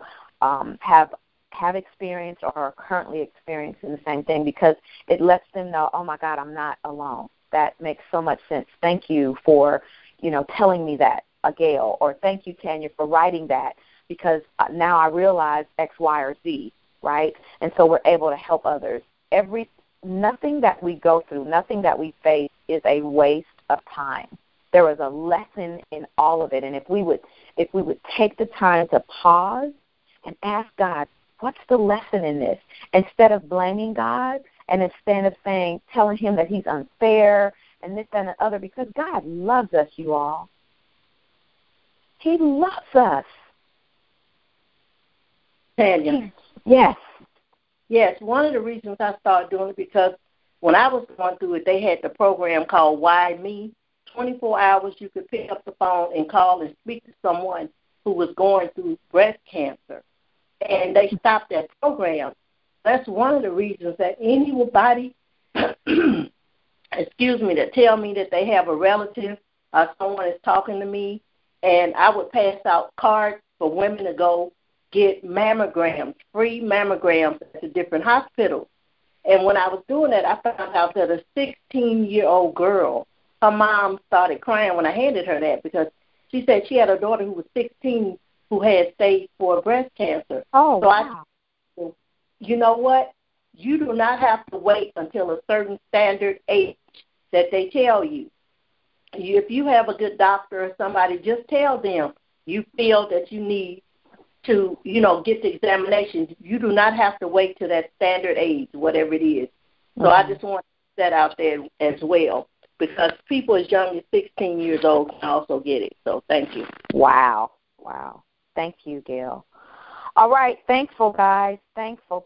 have experienced or are currently experiencing the same thing, because it lets them know, oh my God, I'm not alone. That makes so much sense. Thank you for telling me that, Gail, or thank you, Tanya, for writing that, because now I realize X, Y, or Z, right? And so we're able to help others. Nothing that we go through, nothing that we face is a waste of time. There is a lesson in all of it. And if we would take the time to pause and ask God, what's the lesson in this? Instead of blaming God, and instead of telling him that he's unfair and this, that, and the other, because God loves us, you all. He loves us.
Tanya.
Yes.
Yes, one of the reasons I started doing it, because when I was going through it, they had the program called Why Me. 24 hours you could pick up the phone and call and speak to someone who was going through breast cancer. And they stopped that program. That's one of the reasons that anybody, that tell me that they have a relative or someone is talking to me, and I would pass out cards for women to go get mammograms, free mammograms at the different hospitals. And when I was doing that, I found out that a 16-year-old girl, her mom started crying when I handed her that, because she said she had a daughter who was 16 who had stage 4 breast cancer.
Oh,
so
wow.
You know what? You do not have to wait until a certain standard age that they tell you. If you have a good doctor or somebody, just tell them you feel that you need to, get the examination. You do not have to wait to that standard age, whatever it is. So I just want to put that out there as well, because people as young as 16 years old can also get it. So thank you.
Wow. Thank you, Gail. All right, thankful, guys. Thankful.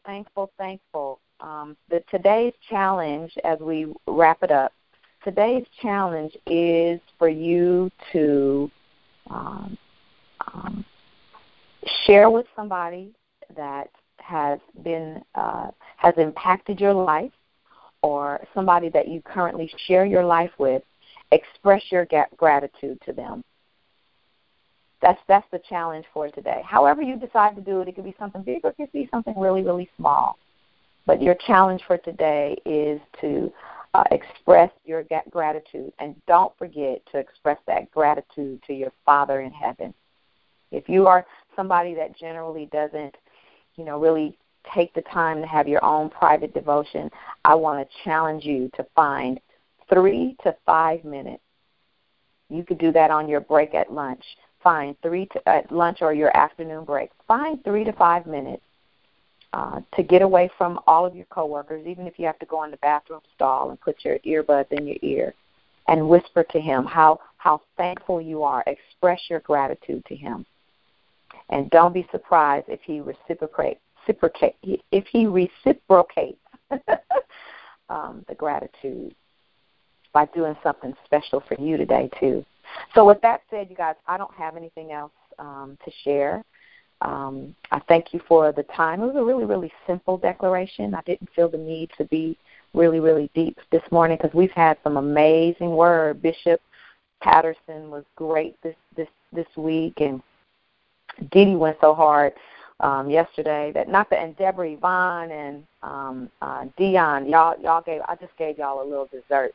Today's challenge, as we wrap it up, today's challenge is for you to share with somebody that has impacted your life, or somebody that you currently share your life with. Express your gratitude to them. That's the challenge for today. However you decide to do it, it could be something big or it could be something really, really small. But your challenge for today is to express your gratitude. And don't forget to express that gratitude to your Father in heaven. If you are somebody that generally doesn't, really take the time to have your own private devotion, I want to challenge you to find 3 to 5 minutes. You could do that on your break at lunch. Find at lunch or your afternoon break. Find 3 to 5 minutes to get away from all of your coworkers, even if you have to go in the bathroom stall and put your earbuds in your ear and whisper to him how thankful you are. Express your gratitude to him. And don't be surprised if he reciprocates the gratitude by doing something special for you today, too. So with that said, you guys, I don't have anything else to share. I thank you for the time. It was a really, really simple declaration. I didn't feel the need to be really, really deep this morning because we've had some amazing word. Bishop Patterson was great this week, and Dee Dee went so hard yesterday and Deborah Yvonne and Dion, y'all gave. I just gave y'all a little dessert,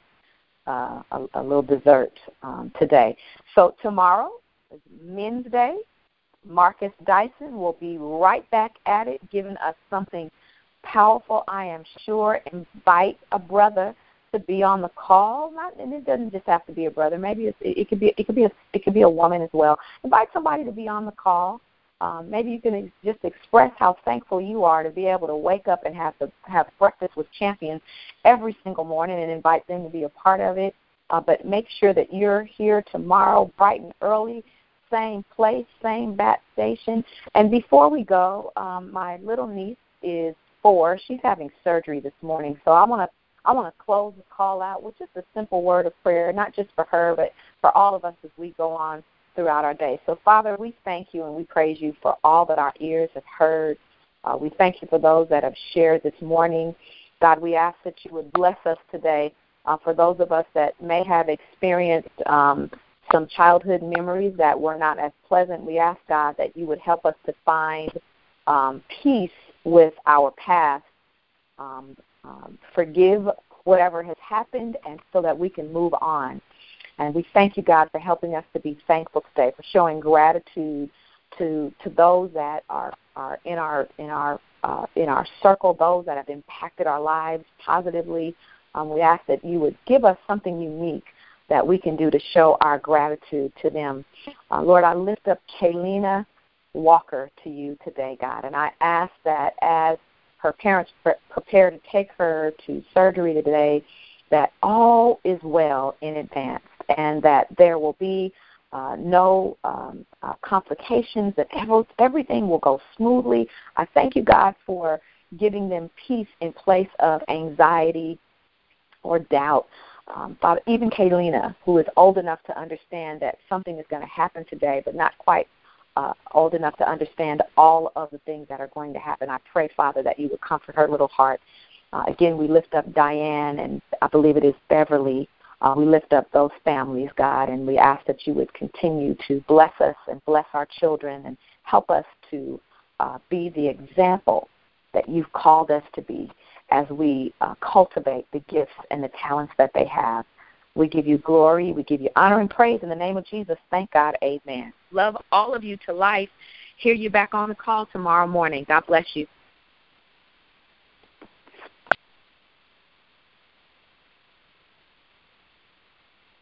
today. So tomorrow is Men's Day. Marcus Dyson will be right back at it, giving us something powerful, I am sure. Invite a brother to be on the call. And it doesn't just have to be a brother. Maybe it could be a woman as well. Invite somebody to be on the call. Maybe you can just express how thankful you are to be able to wake up and have breakfast with champions every single morning and invite them to be a part of it. But make sure that you're here tomorrow bright and early, same place, same bat station. And before we go, my little niece is 4. She's having surgery this morning. So I want to close the call out with just a simple word of prayer, not just for her, but for all of us as we go on throughout our day. So, Father, we thank you and we praise you for all that our ears have heard. We thank you for those that have shared this morning. God, we ask that you would bless us today. For those of us that may have experienced some childhood memories that were not as pleasant, we ask, God, that you would help us to find peace with our past, forgive whatever has happened, and so that we can move on. And we thank you, God, for helping us to be thankful today, for showing gratitude to those that are in our circle, those that have impacted our lives positively. We ask that you would give us something unique that we can do to show our gratitude to them. Lord, I lift up Kaylina Walker to you today, God, and I ask that as her parents prepare to take her to surgery today, that all is well in advance and that there will be no complications, that everything will go smoothly. I thank you, God, for giving them peace in place of anxiety or doubt. Father, even Kaylina, who is old enough to understand that something is going to happen today, but not quite old enough to understand all of the things that are going to happen, I pray, Father, that you would comfort her little heart. Again, we lift up Diane, and I believe it is Beverly. We lift up those families, God, and we ask that you would continue to bless us and bless our children and help us to be the example that you've called us to be as we cultivate the gifts and the talents that they have. We give you glory. We give you honor and praise in the name of Jesus. Thank God. Amen. Love all of you to life. Hear you back on the call tomorrow morning. God bless you.